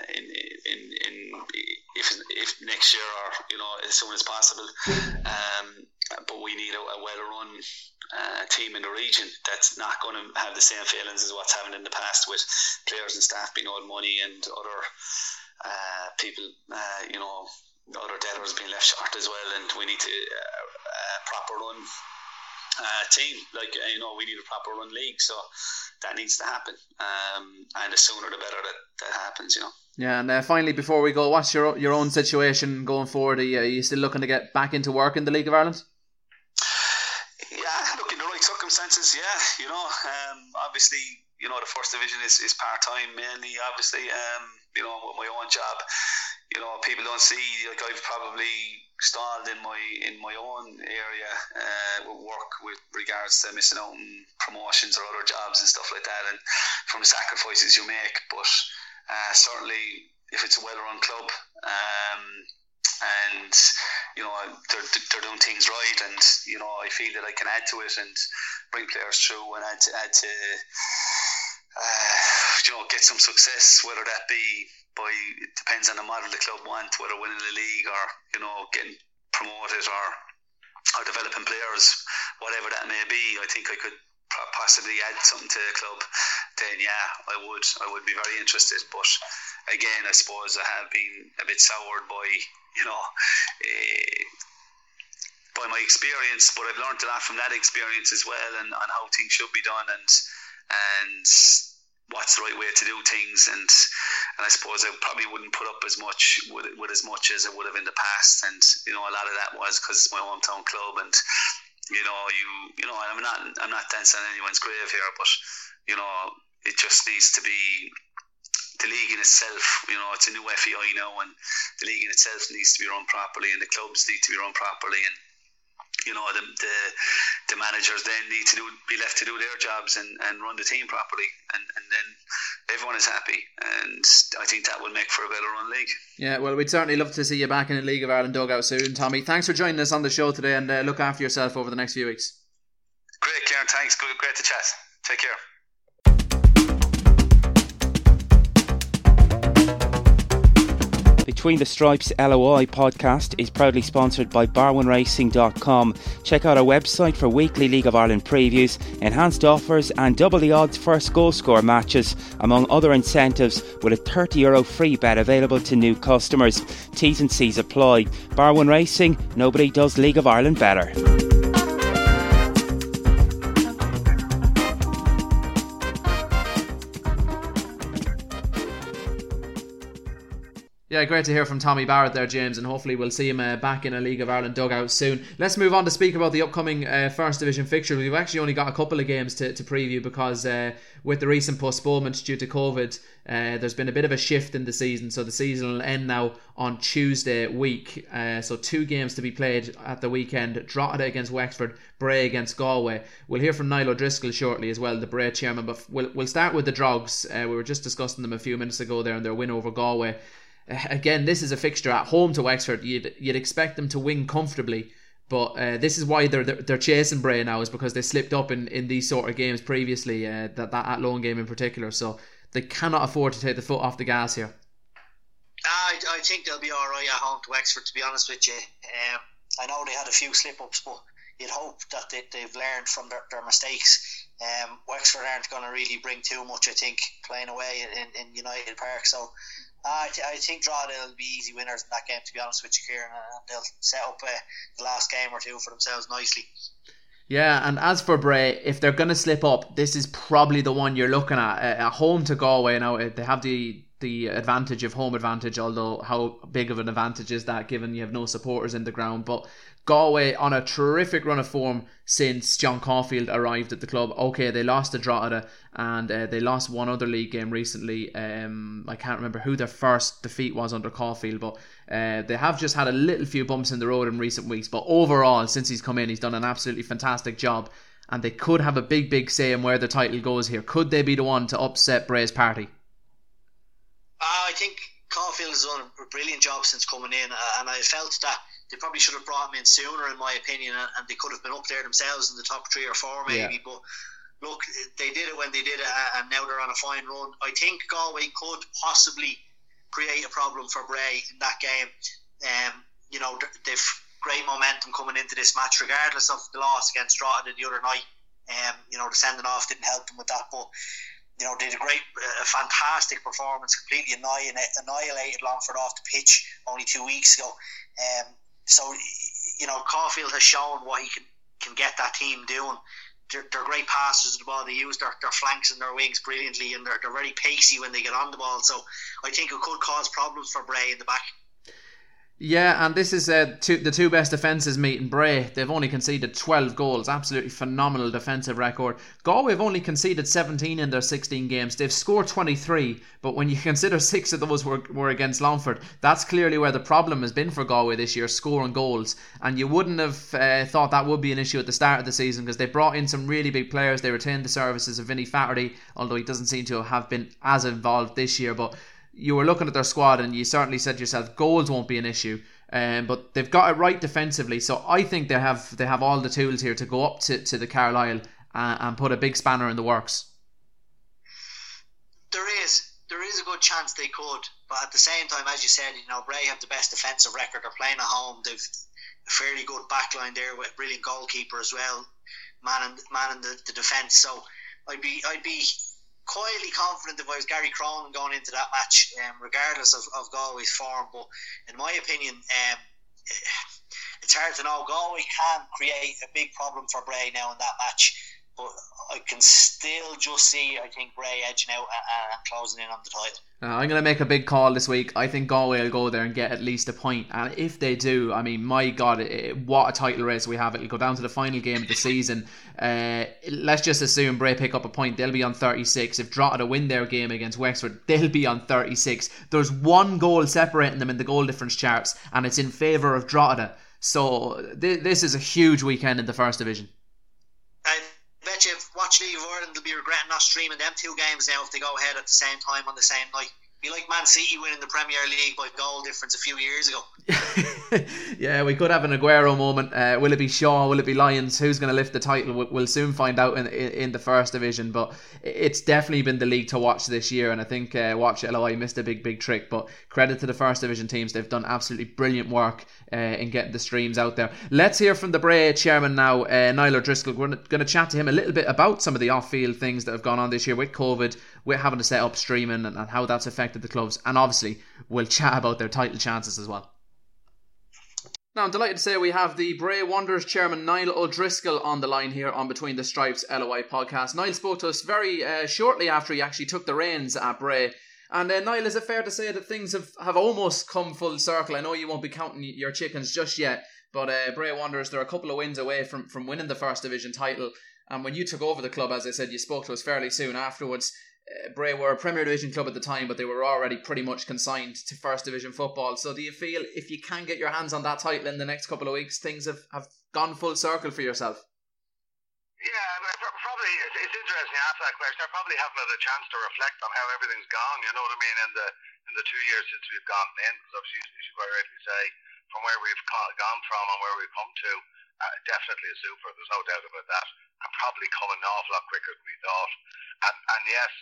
if next year or as soon as possible. But we need a well-run team in the region that's not going to have the same failings as what's happened in the past with players and staff being owed money and other people, other debtors being left short as well. And we need to proper run team, we need a proper run league, so that needs to happen, and the sooner the better that happens. Yeah, and finally, before we go, what's your own situation going forward? Are you still looking to get back into work in the League of Ireland? Yeah, look, in the right circumstances, yeah. Obviously, the first division is part-time mainly, obviously, with my own job. People don't see, I've probably stalled in my own area with work with regards to missing out on promotions or other jobs and stuff like that, and from the sacrifices you make. But certainly, if it's a well-run club, and they're doing things right, and I feel that I can add to it and bring players through and add to get some success, whether that be it depends on the model the club want, whether winning the league or getting promoted or developing players, whatever that may be. I think I could possibly add something to the club. Then I would be very interested. But again, I suppose I have been a bit soured by by my experience, but I've learned a lot from that experience as well, and on how things should be done, and what's the right way to do things, and I suppose I probably wouldn't put up as much with as much as I would have in the past, and a lot of that was because it's my hometown club, and I'm not dancing on anyone's grave here, but it just needs to be the league in itself, it's a new FEI now, and the league in itself needs to be run properly, and the clubs need to be run properly, and the managers then need to be left to do their jobs and run the team properly, and then everyone is happy, and I think that will make for a better run league. Yeah, well, we'd certainly love to see you back in the League of Ireland dugout soon, Tommy. Thanks for joining us on the show today, and look after yourself over the next few weeks. Great, Kieran, thanks. Great to chat. Take care. Between the Stripes LOI podcast is proudly sponsored by Bar1Racing.com. Check out our website for weekly League of Ireland previews, enhanced offers and double the odds first goal score matches, among other incentives, with a €30 free bet available to new customers. T's and C's apply. Bar1 Racing, nobody does League of Ireland better. Yeah, great to hear from Tommy Barrett there, James, and hopefully we'll see him back in a League of Ireland dugout soon. Let's move on to speak about the upcoming First Division fixture. We've actually only got a couple of games to preview because with the recent postponements due to COVID, there's been a bit of a shift in the season. So the season will end now on Tuesday week. So 2 games to be played at the weekend. Drogheda against Wexford, Bray against Galway. We'll hear from Niall O'Driscoll shortly as well, the Bray chairman. But we'll start with the Drogs. We were just discussing them a few minutes ago there and their win over Galway. Again, this is a fixture at home to Wexford. You'd expect them to win comfortably, but this is why they're chasing Bray now, is because they slipped up in these sort of games previously, that Athlone game in particular. So they cannot afford to take the foot off the gas here. I think they'll be all right at home to Wexford, to be honest with you. I know they had a few slip-ups, but you'd hope that they've learned from their mistakes. Wexford aren't going to really bring too much, I think, playing away in United Park. So I think Drogheda will be easy winners in that game, to be honest with you, Kieran, and they'll set up the last game or two for themselves nicely. Yeah, and as for Bray, if they're going to slip up, this is probably the one you're looking at home to Galway. Now they have the advantage of home advantage, although how big of an advantage is that given you have no supporters in the ground? But Galway on a terrific run of form since John Caulfield arrived at the club. Okay, they lost to Drogheda and they lost one other league game recently. I can't remember who their first defeat was under Caulfield, but they have just had a little few bumps in the road in recent weeks. But overall, since he's come in, he's done an absolutely fantastic job, and they could have a big say in where the title goes here. Could they be the one to upset Bray's party? I think Caulfield has done a brilliant job since coming in, and I felt that they probably should have brought him in sooner, in my opinion, and they could have been up there themselves in the top 3 or 4 maybe. Yeah. But look, they did it when they did it, and now they're on a fine run. I think Galway could possibly create a problem for Bray in that game. They've great momentum coming into this match, regardless of the loss against Drogheda the other night. The sending off didn't help them with that, but they had a fantastic performance, completely annihilated Longford off the pitch only 2 weeks ago. Caulfield has shown what he can get that team doing. They're great passers of the ball. They use their flanks and their wings brilliantly, and they're very pacey when they get on the ball. So I think it could cause problems for Bray in the back. Yeah, and this is the 2 best defences meeting. Bray, they've only conceded 12 goals. Absolutely phenomenal defensive record. Galway have only conceded 17 in their 16 games. They've scored 23, but when you consider 6 of those were against Longford, that's clearly where the problem has been for Galway this year, scoring goals. And you wouldn't have thought that would be an issue at the start of the season, because they brought in some really big players. They retained the services of Vinnie Flaherty, although he doesn't seem to have been as involved this year. But you were looking at their squad and you certainly said to yourself, goals won't be an issue. But they've got it right defensively, so I think they have all the tools here to go up to the Carlisle and put a big spanner in the works. There is a good chance they could, but at the same time, as you said, Bray have the best defensive record. They're playing at home. They've a fairly good backline there with a brilliant goalkeeper as well, manning the defence. So I'd be quietly confident if I was Gary Cronin going into that match, regardless of Galway's form. But in my opinion, it's hard to know. Galway can create a big problem for Bray now in that match, but I can still just see, I think, Bray edging out and closing in on the title. I'm going to make a big call this week. I think Galway will go there and get at least a point. And if they do, I mean, my God, what a title race we have. It'll go down to the final game of the season. Let's just assume Bray pick up a point. They'll be on 36. If Drogheda win their game against Wexford, they'll be on 36. There's one goal separating them in the goal difference charts, and it's in favour of Drogheda. So this is a huge weekend in the First Division. I bet you Watch League of Ireland will be regretting not streaming them two games now if they go ahead at the same time on the same night. Be like Man City winning the Premier League by goal difference a few years ago. Yeah, we could have an Aguero moment. Will it be Shaw? Will it be Lions? Who's going to lift the title? We'll soon find out in the First Division. But it's definitely been the league to watch this year, and I think Watch LOI missed a big trick. But credit to the First Division teams; they've done absolutely brilliant work in getting the streams out there. Let's hear from the Bray chairman now, Niall O'Driscoll. We're going to chat to him a little bit about some of the off-field things that have gone on this year with COVID, with having to set up streaming and how that's affected the clubs, and obviously we'll chat about their title chances as well. Now I'm delighted to say we have the Bray Wanderers chairman Niall O'Driscoll on the line here on Between the Stripes LOI podcast. Niall spoke to us very shortly after he actually took the reins at Bray. And Niall, is it fair to say that things have almost come full circle? I know you won't be counting your chickens just yet, but Bray Wanderers, they're a couple of wins away from winning the First Division title. And when you took over the club, as I said, you spoke to us fairly soon afterwards. Bray were a Premier Division club at the time, but they were already pretty much consigned to First Division football. So do you feel if you can get your hands on that title in the next couple of weeks, things have gone full circle for yourself? Yeah, probably it's interesting you ask that question. I probably haven't had a chance to reflect on how everything's gone, you know what I mean, in the 2 years since we've gone in. Because obviously, as you quite rightly say, from where we've gone from and where we've come to, definitely a super. There's no doubt about that. And probably coming an awful lot quicker than we thought. And yes,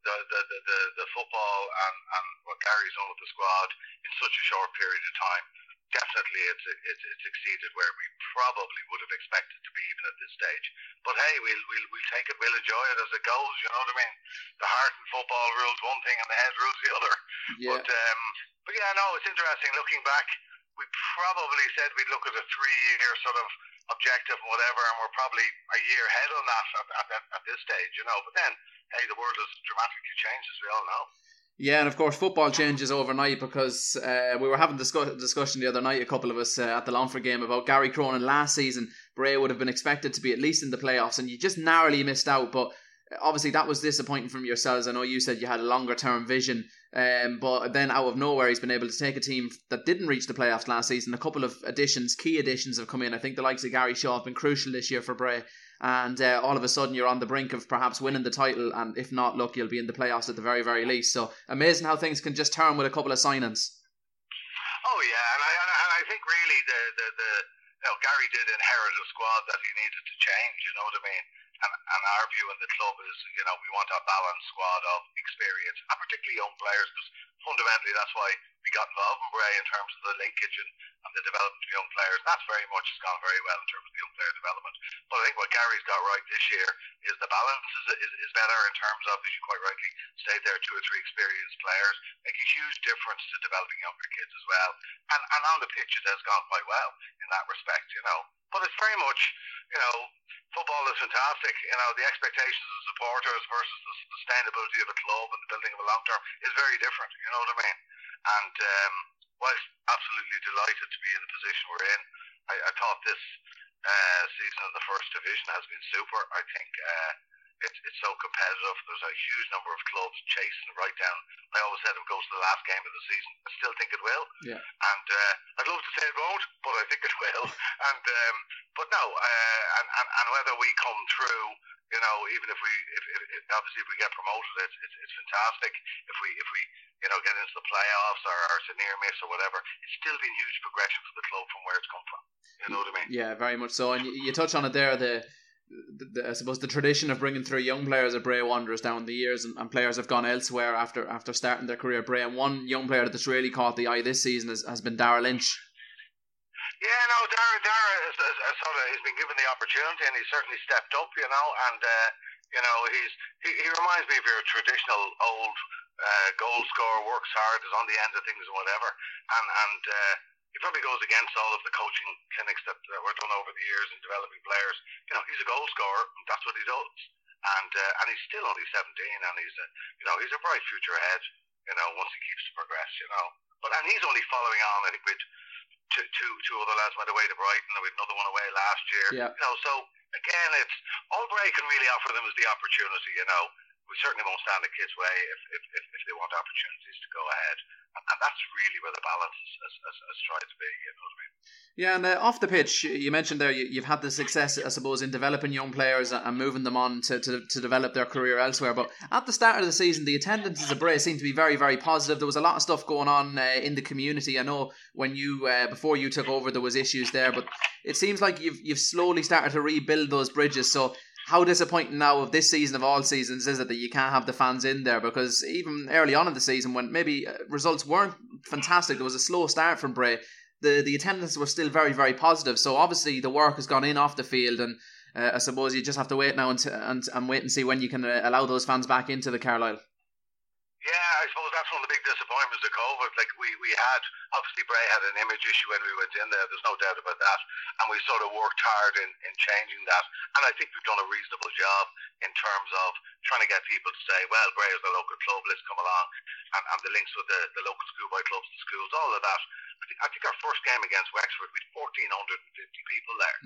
the football and what Gary's done with the squad in such a short period of time, definitely it's exceeded where we probably would have expected to be even at this stage. But hey, we'll take it, we'll enjoy it as it goes, you know what I mean? The heart in football rules one thing and the head rules the other. Yeah. But yeah, no, it's interesting looking back. We probably said we'd look at a 3-year sort of objective and whatever, and we're probably a year ahead on that at this stage, you know. But then, hey, the world has dramatically changed, as we all know. Yeah, and of course football changes overnight, because we were having a discussion the other night, a couple of us at the Longford game, about Gary Cronin last season. Bray would have been expected to be at least in the playoffs, and you just narrowly missed out. But obviously that was disappointing from yourselves. I know you said you had a longer term vision, but then out of nowhere he's been able to take a team that didn't reach the playoffs last season. A couple of key additions have come in. I think the likes of Gary Shaw have been crucial this year for Bray. And all of a sudden you're on the brink of perhaps winning the title, and if not, look, you'll be in the playoffs at the very, very least. So amazing how things can just turn with a couple of signings. Oh yeah, and I think really the Gary did inherit a squad that he needed to change, you know what I mean? And our view in the club is, you know, we want a balanced squad of experience, and particularly young players, because fundamentally that's why we got involved in Bray in terms of the linkage and the development of young players. That's very much has gone very well in terms of the young player development. But I think what Gary's got right this year is the balance is better in terms of, as you quite rightly stated there, 2 or 3 experienced players make a huge difference to developing younger kids as well. And on the pitch it has gone quite well in that respect, you know. But it's very much, you know, football is fantastic. You know, the expectations of supporters versus the sustainability of a club and the building of a long term is very different. You know what I mean? And whilst absolutely delighted to be in the position we're in, I thought this season of the First Division has been super. I think it's so competitive. There's a huge number of clubs chasing right down. I always said it goes to the last game of the season. I still think it will. Yeah. And I'd love to say it won't, but I think it will. And but no, and whether we come through, you know, even if obviously if we get promoted, it's fantastic. If we you know, get into the playoffs or it's a near miss or whatever, it's still been huge progression for the club from where it's come from. You know what I mean? Yeah, very much so. And you touch on it there, I suppose the tradition of bringing through young players at Bray Wanderers down the years, and players have gone elsewhere after starting their career at Bray. And one young player that's really caught the eye this season has been Darragh Lynch. Yeah, no, Darragh he's been given the opportunity, and he's certainly stepped up, you know. And you know, he reminds me of your traditional old goal scorer, works hard, is on the end of things and whatever. And it probably goes against all of the coaching clinics that were done over the years in developing players. He's a goal scorer, and that's what he does. And he's still only 17, and he's a bright future ahead. Once he keeps to progress. And he's only following on. I think with two other lads went away to Brighton, and we had another one away last year. Yeah. So again, it's all Bray can really offer them is the opportunity. We certainly won't stand the kids' way if they want opportunities to go ahead. And that's really where the balance has tried to be, you know what I mean? Yeah, and off the pitch, you mentioned there you've had the success, I suppose, in developing young players and moving them on to develop their career elsewhere. But at the start of the season, the attendances at Bray seemed to be very, very positive. There was a lot of stuff going on in the community. I know when you before you took over, there was issues there, but it seems like you've slowly started to rebuild those bridges. So how disappointing now of this season of all seasons is it that you can't have the fans in there? Because even early on in the season, when maybe results weren't fantastic, there was a slow start from Bray, the attendance was still very, very positive. So obviously the work has gone in off the field, and I suppose you just have to wait now and wait and see when you can allow those fans back into the Carlisle. Yeah, I suppose that's one of the big disappointments of COVID. Like we had, obviously Bray had an image issue when we went in there, there's no doubt about that. And we sort of worked hard in changing that. And I think we've done a reasonable job in terms of trying to get people to say, well, Bray is the local club, let's come along. And the links with the local schoolboy clubs, the schools, all of that. I think our first game against Wexford, we had 1,450 people there,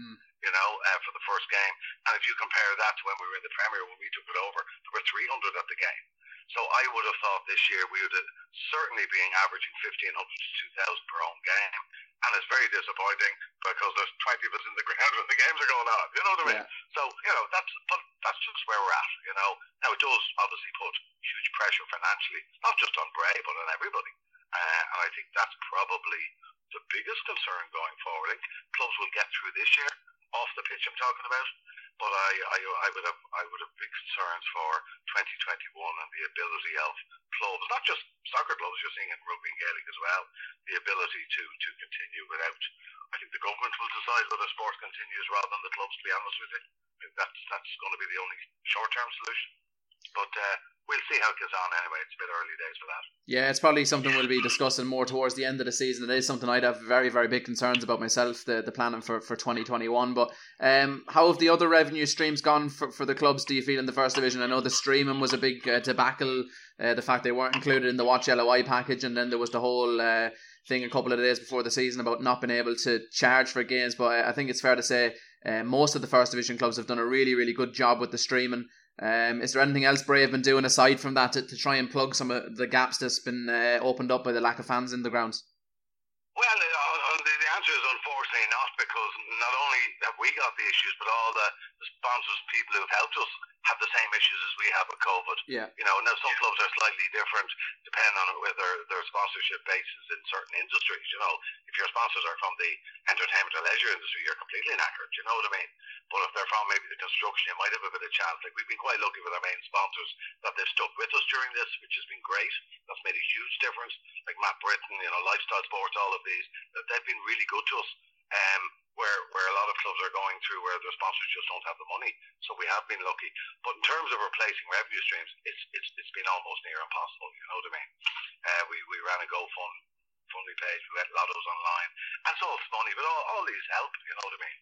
for the first game. And if you compare that to when we were in the Premier, when we took it over, there were 300 at the game. So I would have thought this year we would have certainly been averaging 1,500 to 2,000 per home game. And it's very disappointing because there's 20 of us in the ground when the games are going on. You know what I mean? Yeah. So, that's just where we're at, Now, it does obviously put huge pressure financially, not just on Bray, but on everybody. And I think that's probably the biggest concern going forward. I think clubs will get through this year, off the pitch I'm talking about. But I would have big concerns for 2021 and the ability of clubs, not just soccer clubs, you're seeing in rugby and Gaelic as well, the ability to continue without. I think the government will decide whether sport continues rather than the clubs, to be honest with you. I think that's going to be the only short-term solution. But we'll see how it goes on anyway. It's a bit early days for that. Yeah, it's probably something we'll be discussing more towards the end of the season. It is something I'd have very, very big concerns about myself, the planning for 2021. But how have the other revenue streams gone for the clubs, do you feel, in the First Division? I know the streaming was a big debacle, the fact they weren't included in the Watch LOI package, and then there was the whole thing a couple of days before the season about not being able to charge for games. But I think it's fair to say most of the First Division clubs have done a really, really good job with the streaming. Is there anything else Bray have been doing aside from that to try and plug some of the gaps that's been opened up by the lack of fans in the grounds? Well, the answer is unfortunately not, because not only have we got the issues, but all the sponsors and people who have helped us have the same issues as we have with COVID. Yeah. Now some clubs are slightly different depending on whether their sponsorship base is in certain industries. If your sponsors are from the entertainment or leisure industry, you're completely knackered. You know what I mean? But if they're from maybe the construction, you might have a bit of chance. Like, we've been quite lucky with our main sponsors that they've stuck with us during this, which has been great. That's made a huge difference. Like Matt Britton, Lifestyle Sports, all of these, they've been really good to us. Where a lot of clubs are going through where their sponsors just don't have the money. So we have been lucky. But in terms of replacing revenue streams, it's been almost near impossible. You know what I mean? We ran a GoFundMe page. We went lottos online, and so it's funny, but all these help. You know what I mean?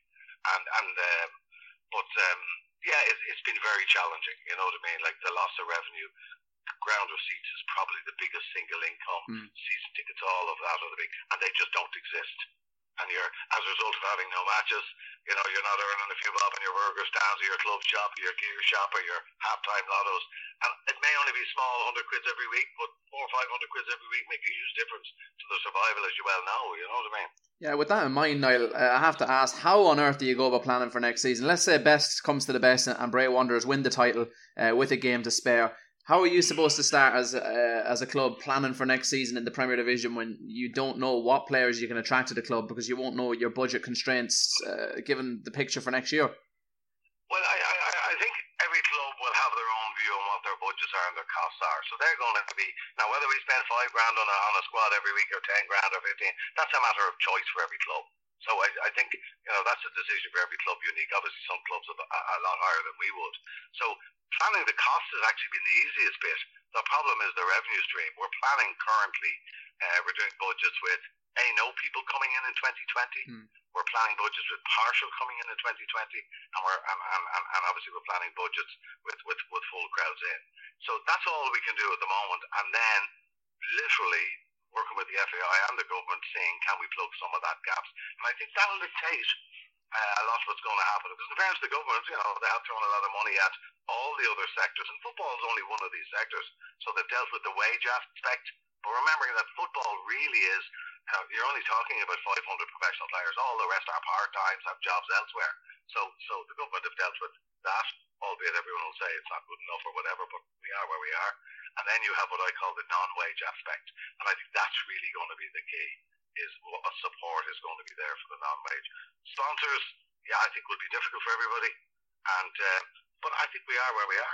It's been very challenging. You know what I mean? Like the loss of revenue. Ground receipts is probably the biggest single income. Season tickets, all of that are the big, and they just don't exist. And as a result of having no matches, you're not earning a few bob in your burger stands or your club shop or your gear shop or your halftime lottos. And it may only be small, 100 quids every week, but 400 or 500 quids every week make a huge difference to the survival, as you well know. You know what I mean? Yeah, with that in mind, Niall, I have to ask, how on earth do you go about planning for next season? Let's say best comes to the best and Bray Wanderers win the title with a game to spare. How are you supposed to start as a club planning for next season in the Premier Division when you don't know what players you can attract to the club because you won't know your budget constraints given the picture for next year? Well, I think every club will have their own view on what their budgets are and their costs are. So they're going to be, now whether we spend $5 grand on a squad every week or 10 grand or 15, that's a matter of choice for every club. So I think that's a decision for every club unique. Obviously some clubs have a lot higher than we would. So planning the cost has actually been the easiest bit. The problem is the revenue stream. We're planning currently, we're doing budgets with no people coming in 2020. We're planning budgets with partial coming in 2020, and obviously we're planning budgets with full crowds in. So that's all we can do at the moment, and then literally working with the FAI and the government, seeing can we plug some of that gaps. And I think that'll dictate a lot of what's going to happen. Because in fairness to the government, they have thrown a lot of money at all the other sectors, and football is only one of these sectors. So they've dealt with the wage aspect, but remembering that football really is, you're only talking about 500 professional players. All the rest are part-times, have jobs elsewhere. So the government have dealt with that, albeit everyone will say it's not good enough or whatever, but we are where we are. And then you have what I call the non-wage aspect. And I think that's really going to be the key, is what support is going to be there for the non-wage. Sponsors, I think will be difficult for everybody. And but I think we are where we are,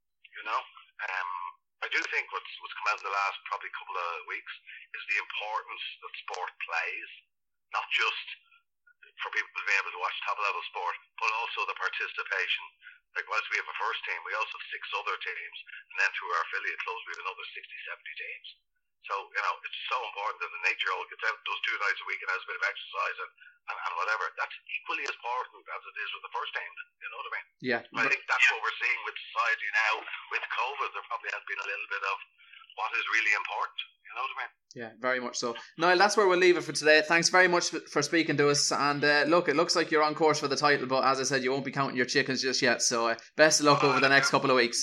I do think what's come out in the last probably couple of weeks is the importance that sport plays, not just for people to be able to watch top level sport, but also the participation. Like, whilst we have a first team, we also have 6 other teams, and then through our affiliate clubs we have another 60-70 teams. So, it's so important that the nature all gets out, does 2 nights a week and has a bit of exercise and whatever. That's equally as important as it is with the first team, you know what I mean? Yeah. I think that's what we're seeing with society now. With COVID, there probably has been a little bit of what is really important, you know what I mean? Yeah, very much so. Niall, that's where we'll leave it for today. Thanks very much for speaking to us. And look, it looks like you're on course for the title, but as I said, you won't be counting your chickens just yet. So best of luck over the next couple of weeks.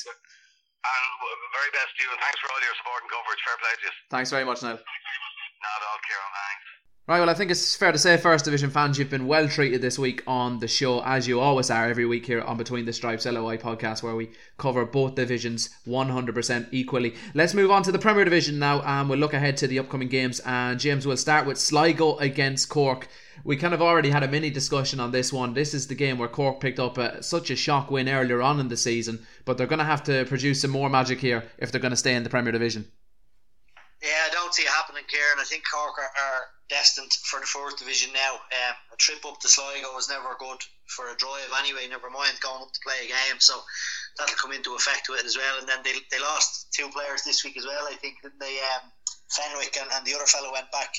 And very best to you, and thanks for all your support and coverage. Fair play to you. Thanks very much, Niall. Not at all, Kieran. Thanks. Right, well, I think it's fair to say, First Division fans, you've been well treated this week on the show, as you always are every week here on Between the Stripes LOI podcast, where we cover both divisions 100% equally. Let's move on to the Premier Division now, and we'll look ahead to the upcoming games. And James, we'll start with Sligo against Cork. We kind of already had a mini discussion on this one. This is the game where Cork picked up such a shock win earlier on in the season, but they're going to have to produce some more magic here if they're going to stay in the Premier Division. Yeah, I don't see it happening, Kieran. I think Cork are destined for the Fourth Division now. A trip up to Sligo is never good for a drive anyway, never mind going up to play a game, so that'll come into effect with it as well. And then they lost 2 players this week as well, I think, didn't they? Fenwick and the other fellow went back.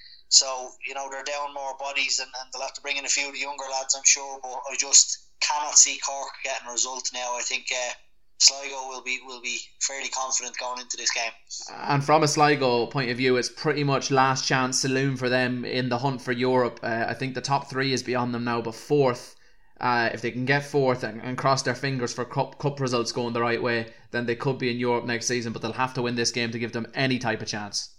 So, they're down more bodies, and they'll have to bring in a few of the younger lads, I'm sure, but I just cannot see Cork getting a result now. I think Sligo will be fairly confident going into this game. And from a Sligo point of view, it's pretty much last chance saloon for them in the hunt for Europe. I think the top 3 is beyond them now, but 4th, if they can get 4th and cross their fingers for cup results going the right way, then they could be in Europe next season, but they'll have to win this game to give them any type of chance.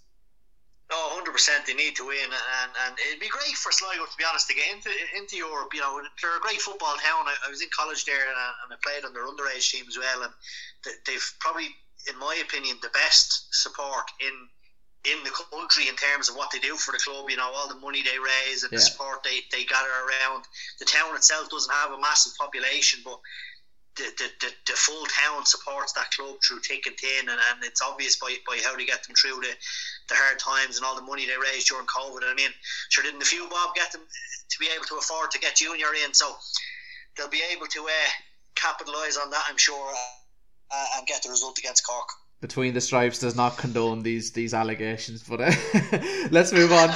Oh, 100%, they need to win, and it'd be great for Sligo, to be honest, to get into Europe. They're a great football town. I was in college there, and I played on their underage team as well, and they've probably, in my opinion, the best support in the country in terms of what they do for the club. All the money they raise and the support they gather around. The town itself doesn't have a massive population, but the full town supports that club through thick and thin, and it's obvious by how they get them through the hard times and all the money they raised during COVID. I mean, sure, didn't the few Bob get them to be able to afford to get Junior in, so they'll be able to capitalise on that, I'm sure, and get the result against Cork. Between the Stripes does not condone these allegations, but let's move on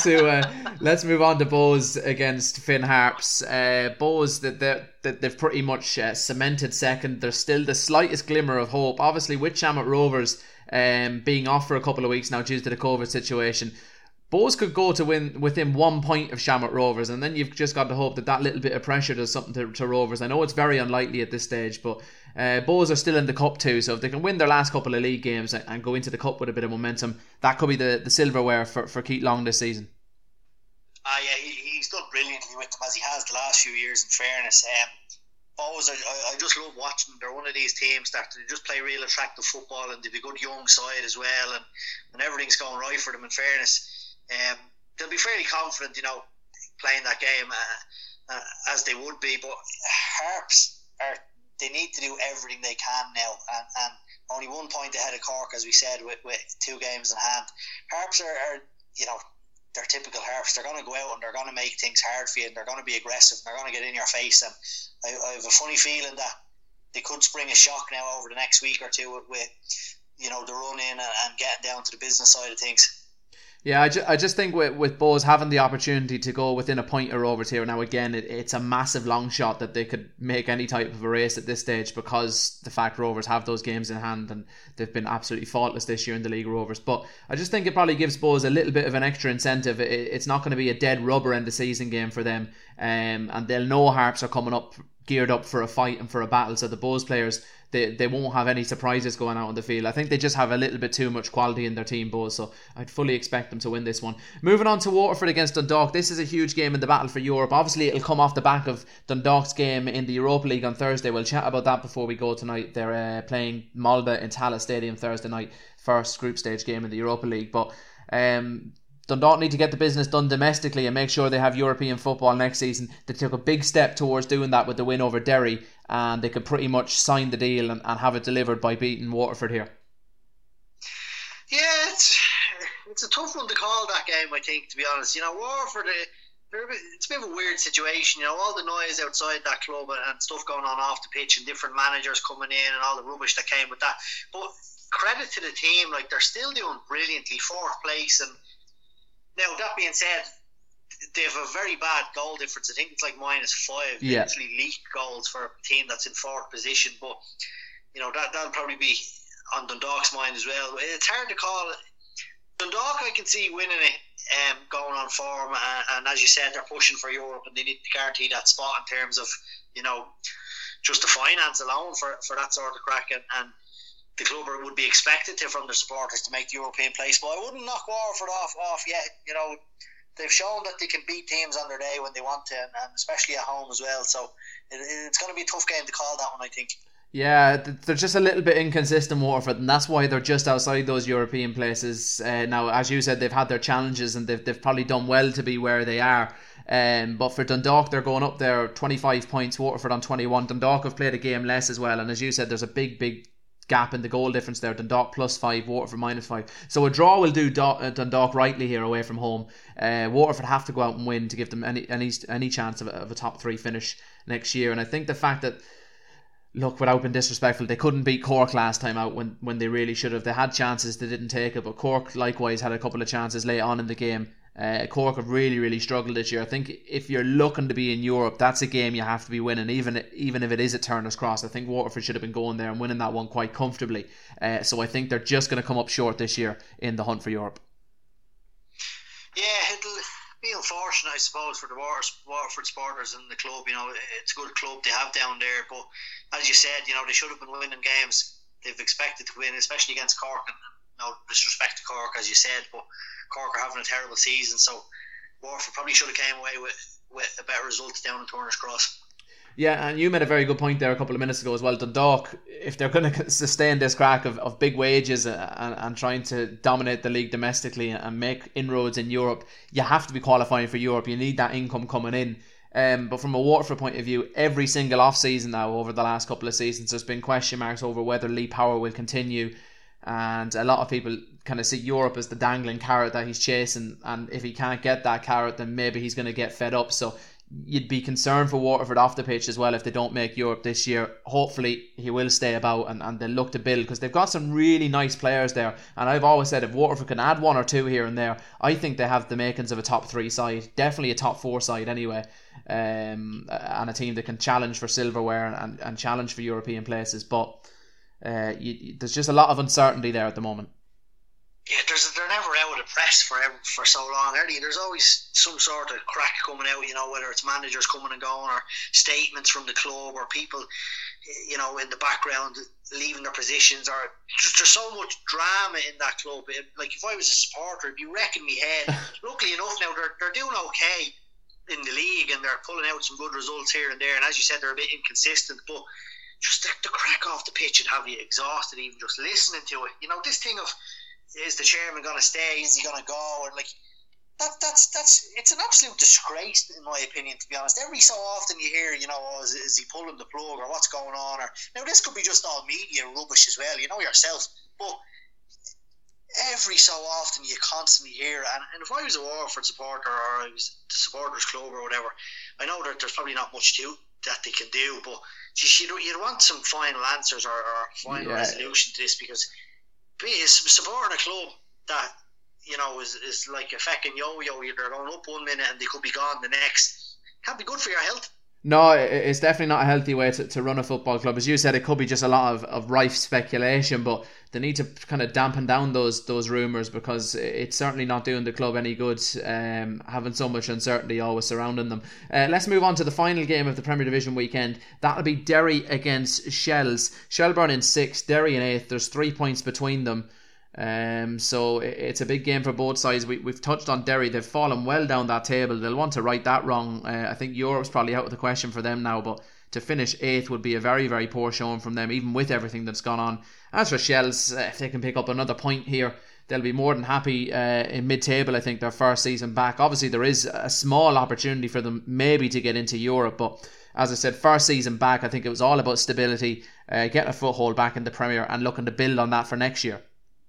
to Bohs against Finn Harps. Bohs that they've pretty much cemented second. There's still the slightest glimmer of hope, obviously, with Shamrock Rovers being off for a couple of weeks now due to the COVID situation. Bohs could go to win within 1 point of Shamrock Rovers, and then you've just got to hope that little bit of pressure does something to Rovers. I know it's very unlikely at this stage, but Bohs are still in the cup too, so if they can win their last couple of league games and go into the cup with a bit of momentum, that could be the silverware for Keith Long this season. Yeah, he's done brilliantly with them, as he has the last few years, in fairness. Bohs, I just love watching them. They're one of these teams that they just play real attractive football, and they've a good young side as well, and everything's going right for them, in fairness. They'll be fairly confident, playing that game as they would be, but Harps they need to do everything they can now, and only 1 point ahead of Cork, as we said, with 2 games in hand. Harps are they're typical Harps. They're going to go out and they're going to make things hard for you, and they're going to be aggressive, and they're going to get in your face, and I have a funny feeling that they could spring a shock now over the next week or two with the run in and getting down to the business side of things. Yeah, I just think with Bohs having the opportunity to go within a point of Rovers here now, again, it's a massive long shot that they could make any type of a race at this stage, because the fact Rovers have those games in hand and they've been absolutely faultless this year in the league, Rovers. But I just think it probably gives Bohs a little bit of an extra incentive. It's not going to be a dead rubber end of season game for them, and they'll know Harps are coming up geared up for a fight and for a battle, so the Bohs players, they won't have any surprises going out on the field. I think they just have a little bit too much quality in their team, Bohs, so I'd fully expect them to win this one. Moving on to Waterford against Dundalk. This is a huge game in the battle for Europe. Obviously it'll come off the back of Dundalk's game in the Europa League on Thursday. We'll chat about that before we go tonight. They're playing Molde in Tallaght Stadium Thursday night, first group stage game in the Europa League. But Dundalk need to get the business done domestically and make sure they have European football next season. They took a big step towards doing that with the win over Derry, and they could pretty much sign the deal and have it delivered by beating Waterford here. Yeah, it's a tough one to call, that game, I think, to be honest. Waterford, it's a bit of a weird situation. All the noise outside that club and stuff going on off the pitch and different managers coming in and all the rubbish that came with that. But credit to the team, they're still doing brilliantly, 4th place. And now, that being said, they have a very bad goal difference. I think it's like -5. They actually leak goals for a team that's in 4th position. But, that'll probably be on Dundalk's mind as well. It's hard to call. Dundalk, I can see winning it, going on form. And as you said, they're pushing for Europe and they need to guarantee that spot in terms of, just the finance alone for that sort of crack. And the club would be expected to, from their supporters, to make the European place. But I wouldn't knock Waterford off yet. They've shown that they can beat teams on their day when they want to, and especially at home as well. So it's going to be a tough game to call, that one, I think. Yeah, they're just a little bit inconsistent, Waterford, and that's why they're just outside those European places. Now, as you said, they've had their challenges and they've probably done well to be where they are. But for Dundalk, they're going up there 25 points, Waterford on 21. Dundalk have played a game less as well, and as you said, there's a big gap in the goal difference there. Dundalk +5, Waterford -5. So a draw will do Dundalk rightly here away from home. Waterford have to go out and win to give them any chance of a top 3 finish next year. And I think the fact that, look, without being disrespectful, they couldn't beat Cork last time out when they really should have. They had chances, they didn't take it, but Cork likewise had a couple of chances late on in the game. Cork have really struggled this year. I think if you're looking to be in Europe, that's a game you have to be winning, even if it is at Turner's Cross. I think Waterford should have been going there and winning that one quite comfortably. So I think they're just going to come up short this year in the hunt for Europe. Yeah, it'll be unfortunate, I suppose, for the Waterford supporters and the club. It's a good club they have down there, but as you said, they should have been winning games they've expected to win, especially against Cork. And no disrespect to Cork, as you said, but Cork are having a terrible season, so Waterford probably should have came away with a better result down in Turner's Cross. Yeah, and you made a very good point there a couple of minutes ago as well. Dundalk, if they're going to sustain this crack of big wages and trying to dominate the league domestically and make inroads in Europe, you have to be qualifying for Europe. You need that income coming in. But from a Waterford point of view, every single off-season now over the last couple of seasons, there's been question marks over whether Lee Power will continue. And a lot of people kind of see Europe as the dangling carrot that he's chasing, and if he can't get that carrot, then maybe he's going to get fed up. So you'd be concerned for Waterford off the pitch as well if they don't make Europe this year. Hopefully he will stay about and they'll look to build, because they've got some really nice players there. And I've always said if Waterford can add 1 or 2 here and there, I think they have the makings of a top 3 side, definitely a top 4 side anyway, and a team that can challenge for silverware and challenge for European places. But there's just a lot of uncertainty there at the moment. Yeah, they're never out of the press for so long, are they? There's always some sort of crack coming out, whether it's managers coming and going or statements from the club or people, in the background leaving their positions, or just there's so much drama in that club. Like, if I was a supporter, it'd be wrecking me head. Luckily enough now, they're doing okay in the league and they're pulling out some good results here and there. And as you said, they're a bit inconsistent, but just the crack off the pitch would have you exhausted even just listening to it. This thing of, is the chairman going to stay? Is he going to go? And that's it's an absolute disgrace in my opinion, to be honest. Every so often you hear, is he pulling the plug or what's going on? Or now this could be just all media rubbish as well, yourself. But every so often you constantly hear, and if I was a Waterford supporter or I was the supporters club or whatever, I know that there's probably not much that they can do, but you'd want some final answers or final resolution to this, because supporting a club that is like a fucking yo-yo. They're going up 1 minute and they could be gone the next. Can't be good for your health. No, it's definitely not a healthy way to run a football club. As you said, it could be just a lot of rife speculation, but they need to kind of dampen down those rumours, because it's certainly not doing the club any good, having so much uncertainty always surrounding them. Let's move on to the final game of the Premier Division weekend. That'll be Derry against Shells. Shelbourne in 6th, Derry in 8th. There's 3 points between them. So it's a big game for both sides. We've touched on Derry. They've fallen well down that table. They'll want to right that wrong. I think Europe's probably out of the question for them now, but to finish 8th would be a very, very poor showing from them, even with everything that's gone on. As for Shells, if they can pick up another point here, they'll be more than happy in mid-table. I think their first season back. Obviously there is a small opportunity for them maybe to get into Europe, but as I said, first season back, I think it was all about stability, getting a foothold back in the Premier and looking to build on that for next year.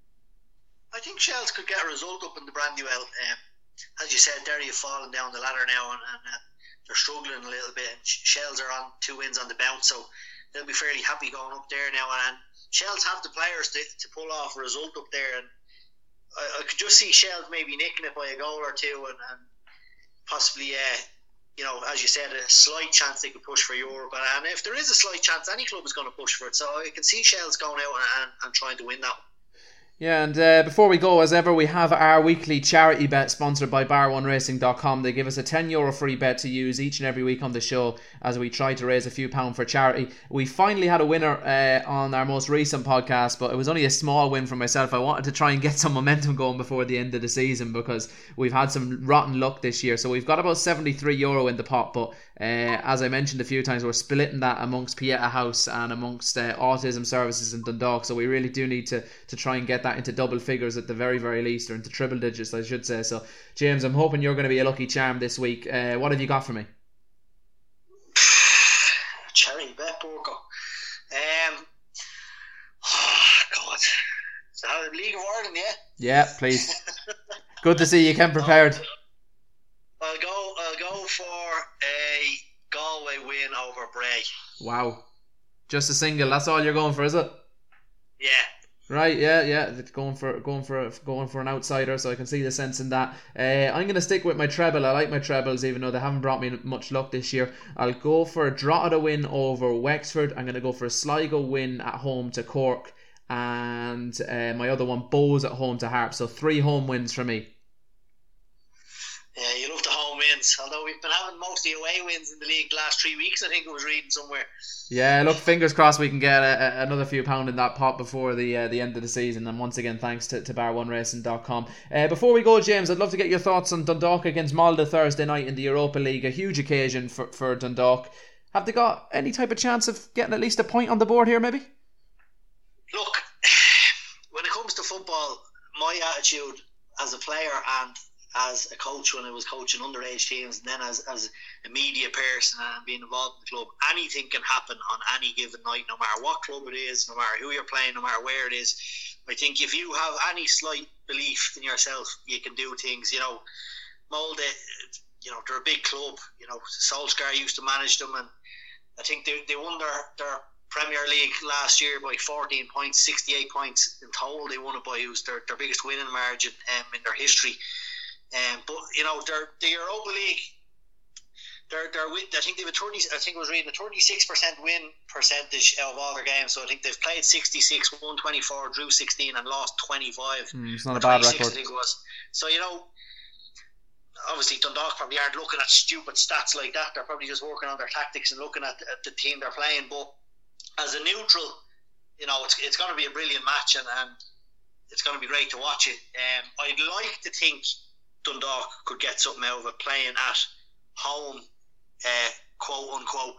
I think Shells could get a result up in the Brandywell. As you said, Derry have fallen down the ladder now, and they're struggling a little bit. Shells are on 2 wins on the bounce, so they'll be fairly happy going up there now. And Shells have the players to pull off a result up there, and I could just see Shells maybe nicking it by a goal or two, and possibly, as you said, a slight chance they could push for Europe. And if there is a slight chance, any club is going to push for it. So I can see Shells going out and trying to win that one. Yeah, and before we go, as ever, we have our weekly charity bet sponsored by bar1racing.com. They give us a €10 free bet to use each and every week on the show as we try to raise a few pounds for charity. We finally had a winner on our most recent podcast, but it was only a small win for myself. I wanted to try and get some momentum going before the end of the season, because we've had some rotten luck this year. So we've got about €73 in the pot, but as I mentioned a few times, we're splitting that amongst Pieta House and amongst Autism Services in Dundalk. So we really do need to try and get that into double figures at the very, very least, or into triple digits, I should say. So, James, I'm hoping you're going to be a lucky charm this week. What have you got for me? Charity bet, Borgo. God. So, League of Ireland, yeah? Yeah, please. Good to see you came prepared. I'll go for a Galway win over Bray. Wow. Just a single, that's all you're going for, is it? Yeah. Right, yeah, going for an outsider, so I can see the sense in that. I'm going to stick with my treble. I like my trebles, even though they haven't brought me much luck this year. I'll go for a Drogheda win over Wexford. I'm going to go for a Sligo win at home to Cork, and my other one, Bows at home to Harp. So 3 home wins for me. Yeah, you love the home wins. Although we've been having mostly away wins in the league the last 3 weeks, I think I was reading somewhere. Yeah, look, fingers crossed we can get another few pound in that pot before the end of the season. And once again, thanks to bar1racing.com. Before we go, James, I'd love to get your thoughts on Dundalk against Malda Thursday night in the Europa League. A huge occasion for Dundalk. Have they got any type of chance of getting at least a point on the board here, maybe? Look, when it comes to football, my attitude as a player and as a coach when I was coaching underage teams, and then as a media person and being involved in the club, anything can happen on any given night, no matter what club it is, no matter who you're playing, no matter where it is. I think if you have any slight belief in yourself, you can do things. Molde, they're a big club. Solskjaer used to manage them, and I think they won their Premier League last year by 14 points, 68 points in total. They won it by, it was their biggest winning margin in their history. But the Europa League, I think they have I think I was reading a 36% win percentage of all their games. So I think they've played 66, won 24, drew 16, and lost 25. It's not a bad record. I think it was. So obviously Dundalk probably aren't looking at stupid stats like that. They're probably just working on their tactics and looking at the team they're playing. But as a neutral, it's going to be a brilliant match, and it's going to be great to watch it. I'd like to think Dundalk could get something out of it playing at home, quote unquote.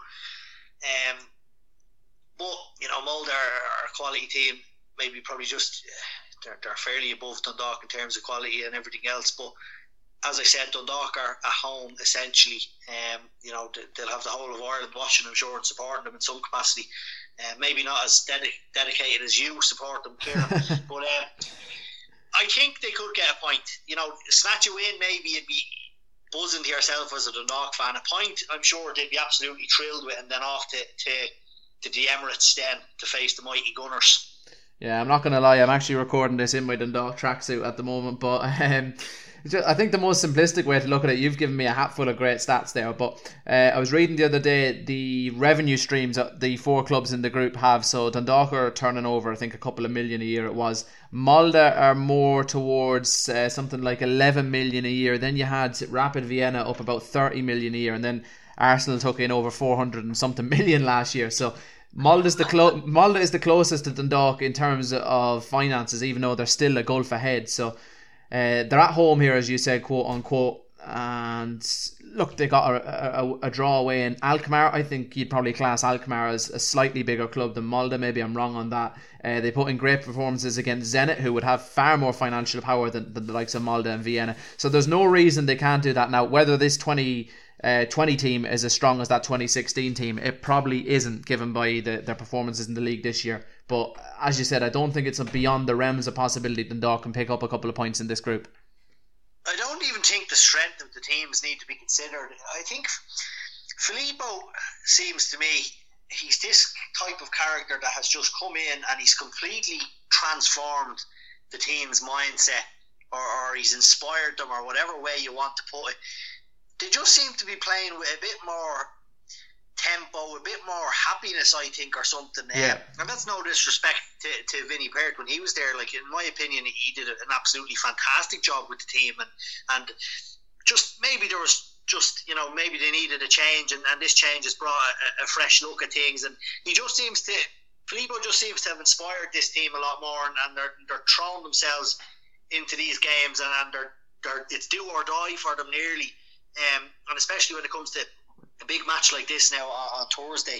But Molde are a quality team. Maybe probably just they're fairly above Dundalk in terms of quality and everything else. But as I said, Dundalk are at home essentially. They'll have the whole of Ireland watching, I'm sure, and supporting them in some capacity. Maybe not as dedicated as you support them, Kieran, but I think they could get a point. Snatch a win, maybe you'd be buzzing to yourself as a Dundalk fan. A point, I'm sure they'd be absolutely thrilled with, and then off to the Emirates then to face the mighty Gunners. Yeah, I'm not going to lie, I'm actually recording this in my Dundalk tracksuit at the moment, but I think the most simplistic way to look at it, you've given me a hatful of great stats there, but I was reading the other day the revenue streams that the 4 clubs in the group have. So Dundalk are turning over, I think, a couple of million a year it was. Molde are more towards something like 11 million a year. Then you had Rapid Vienna up about 30 million a year, and then Arsenal took in over 400 and something million last year. So Molde is the closest to Dundalk in terms of finances, even though they're still a gulf ahead. So they're at home here, as you said, quote unquote. And look, they got a draw away in Alkmaar. I think you'd probably class Alkmaar as a slightly bigger club than Molde. Maybe I'm wrong on that. They put in great performances against Zenit, who would have far more financial power than the likes of Molde and Vienna. So there's no reason they can't do that. Now, whether this 20 team is as strong as that 2016 team, it probably isn't, given by their performances in the league this year. But as you said, I don't think it's beyond the realms of possibility Dundalk can pick up a couple of points in this group. I don't even think the strength of the teams need to be considered. I think Filippo seems to me, he's this type of character that has just come in and he's completely transformed the team's mindset, or he's inspired them, or whatever way you want to put it. They just seem to be playing with a bit more tempo, a bit more happiness, I think, or something. Yeah. And that's no disrespect to Vinnie Perth when he was there. Like, in my opinion, he did an absolutely fantastic job with the team, and just maybe there was just, maybe they needed a change, and this change has brought a fresh look at things. And Filippo just seems to have inspired this team a lot more, and they're throwing themselves into these games, and it's do or die for them nearly. And especially when it comes to a big match like this now on Thursday,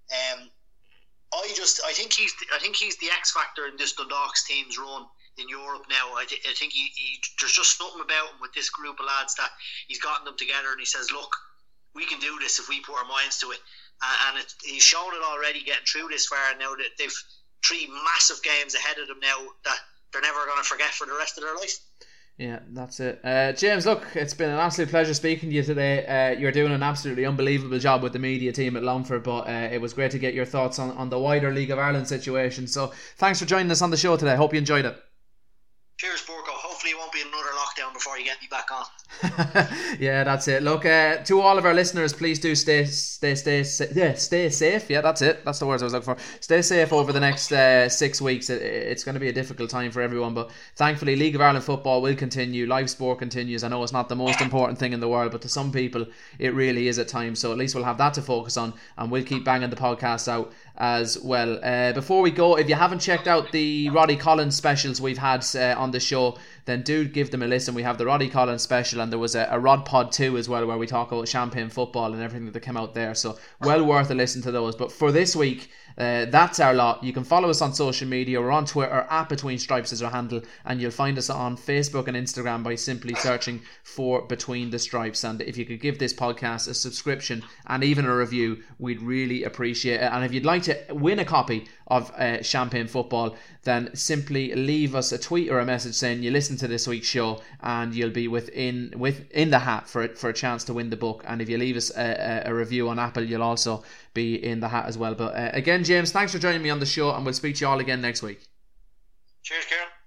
I think he's the X factor in this Dundalk's team's run in Europe now. I think there's just something about him with this group of lads that he's gotten them together, and he says, look, we can do this if we put our minds to it. And he's shown it already, getting through this far. Now that they've 3 massive games ahead of them now that they're never going to forget for the rest of their life. Yeah, that's it. James, look, it's been an absolute pleasure speaking to you today. You're doing an absolutely unbelievable job with the media team at Longford, but it was great to get your thoughts on the wider League of Ireland situation. So thanks for joining us on the show today. Hope you enjoyed it. Cheers, Borco. Hopefully it won't be another lockdown before you get me back on. Yeah, that's it. Look, to all of our listeners, please do stay safe. Yeah, that's it. That's the words I was looking for. Stay safe over the next 6 weeks. It's going to be a difficult time for everyone, but thankfully League of Ireland football will continue. Live sport continues. I know it's not the most important thing in the world, but to some people it really is at times. So at least we'll have that to focus on, and we'll keep banging the podcast out as well. Before we go, if you haven't checked out the Roddy Collins specials we've had on the show, then do give them a listen. We have the Roddy Collins special, and there was a Rod Pod 2 as well, where we talk about champagne football and everything that came out there, so well worth a listen to those. But for this week, that's our lot. You can follow us on social media. We're on Twitter, @Between Stripes is our handle, and you'll find us on Facebook and Instagram by simply searching for Between the Stripes. And if you could give this podcast a subscription and even a review, we'd really appreciate it. And if you'd like to win a copy of Champagne Football, then simply leave us a tweet or a message saying you listen to this week's show, and you'll be within the hat for a chance to win the book. And if you leave us a review on Apple, you'll also be in the hat as well. But again, James, thanks for joining me on the show, and we'll speak to you all again next week. Cheers, Kieran.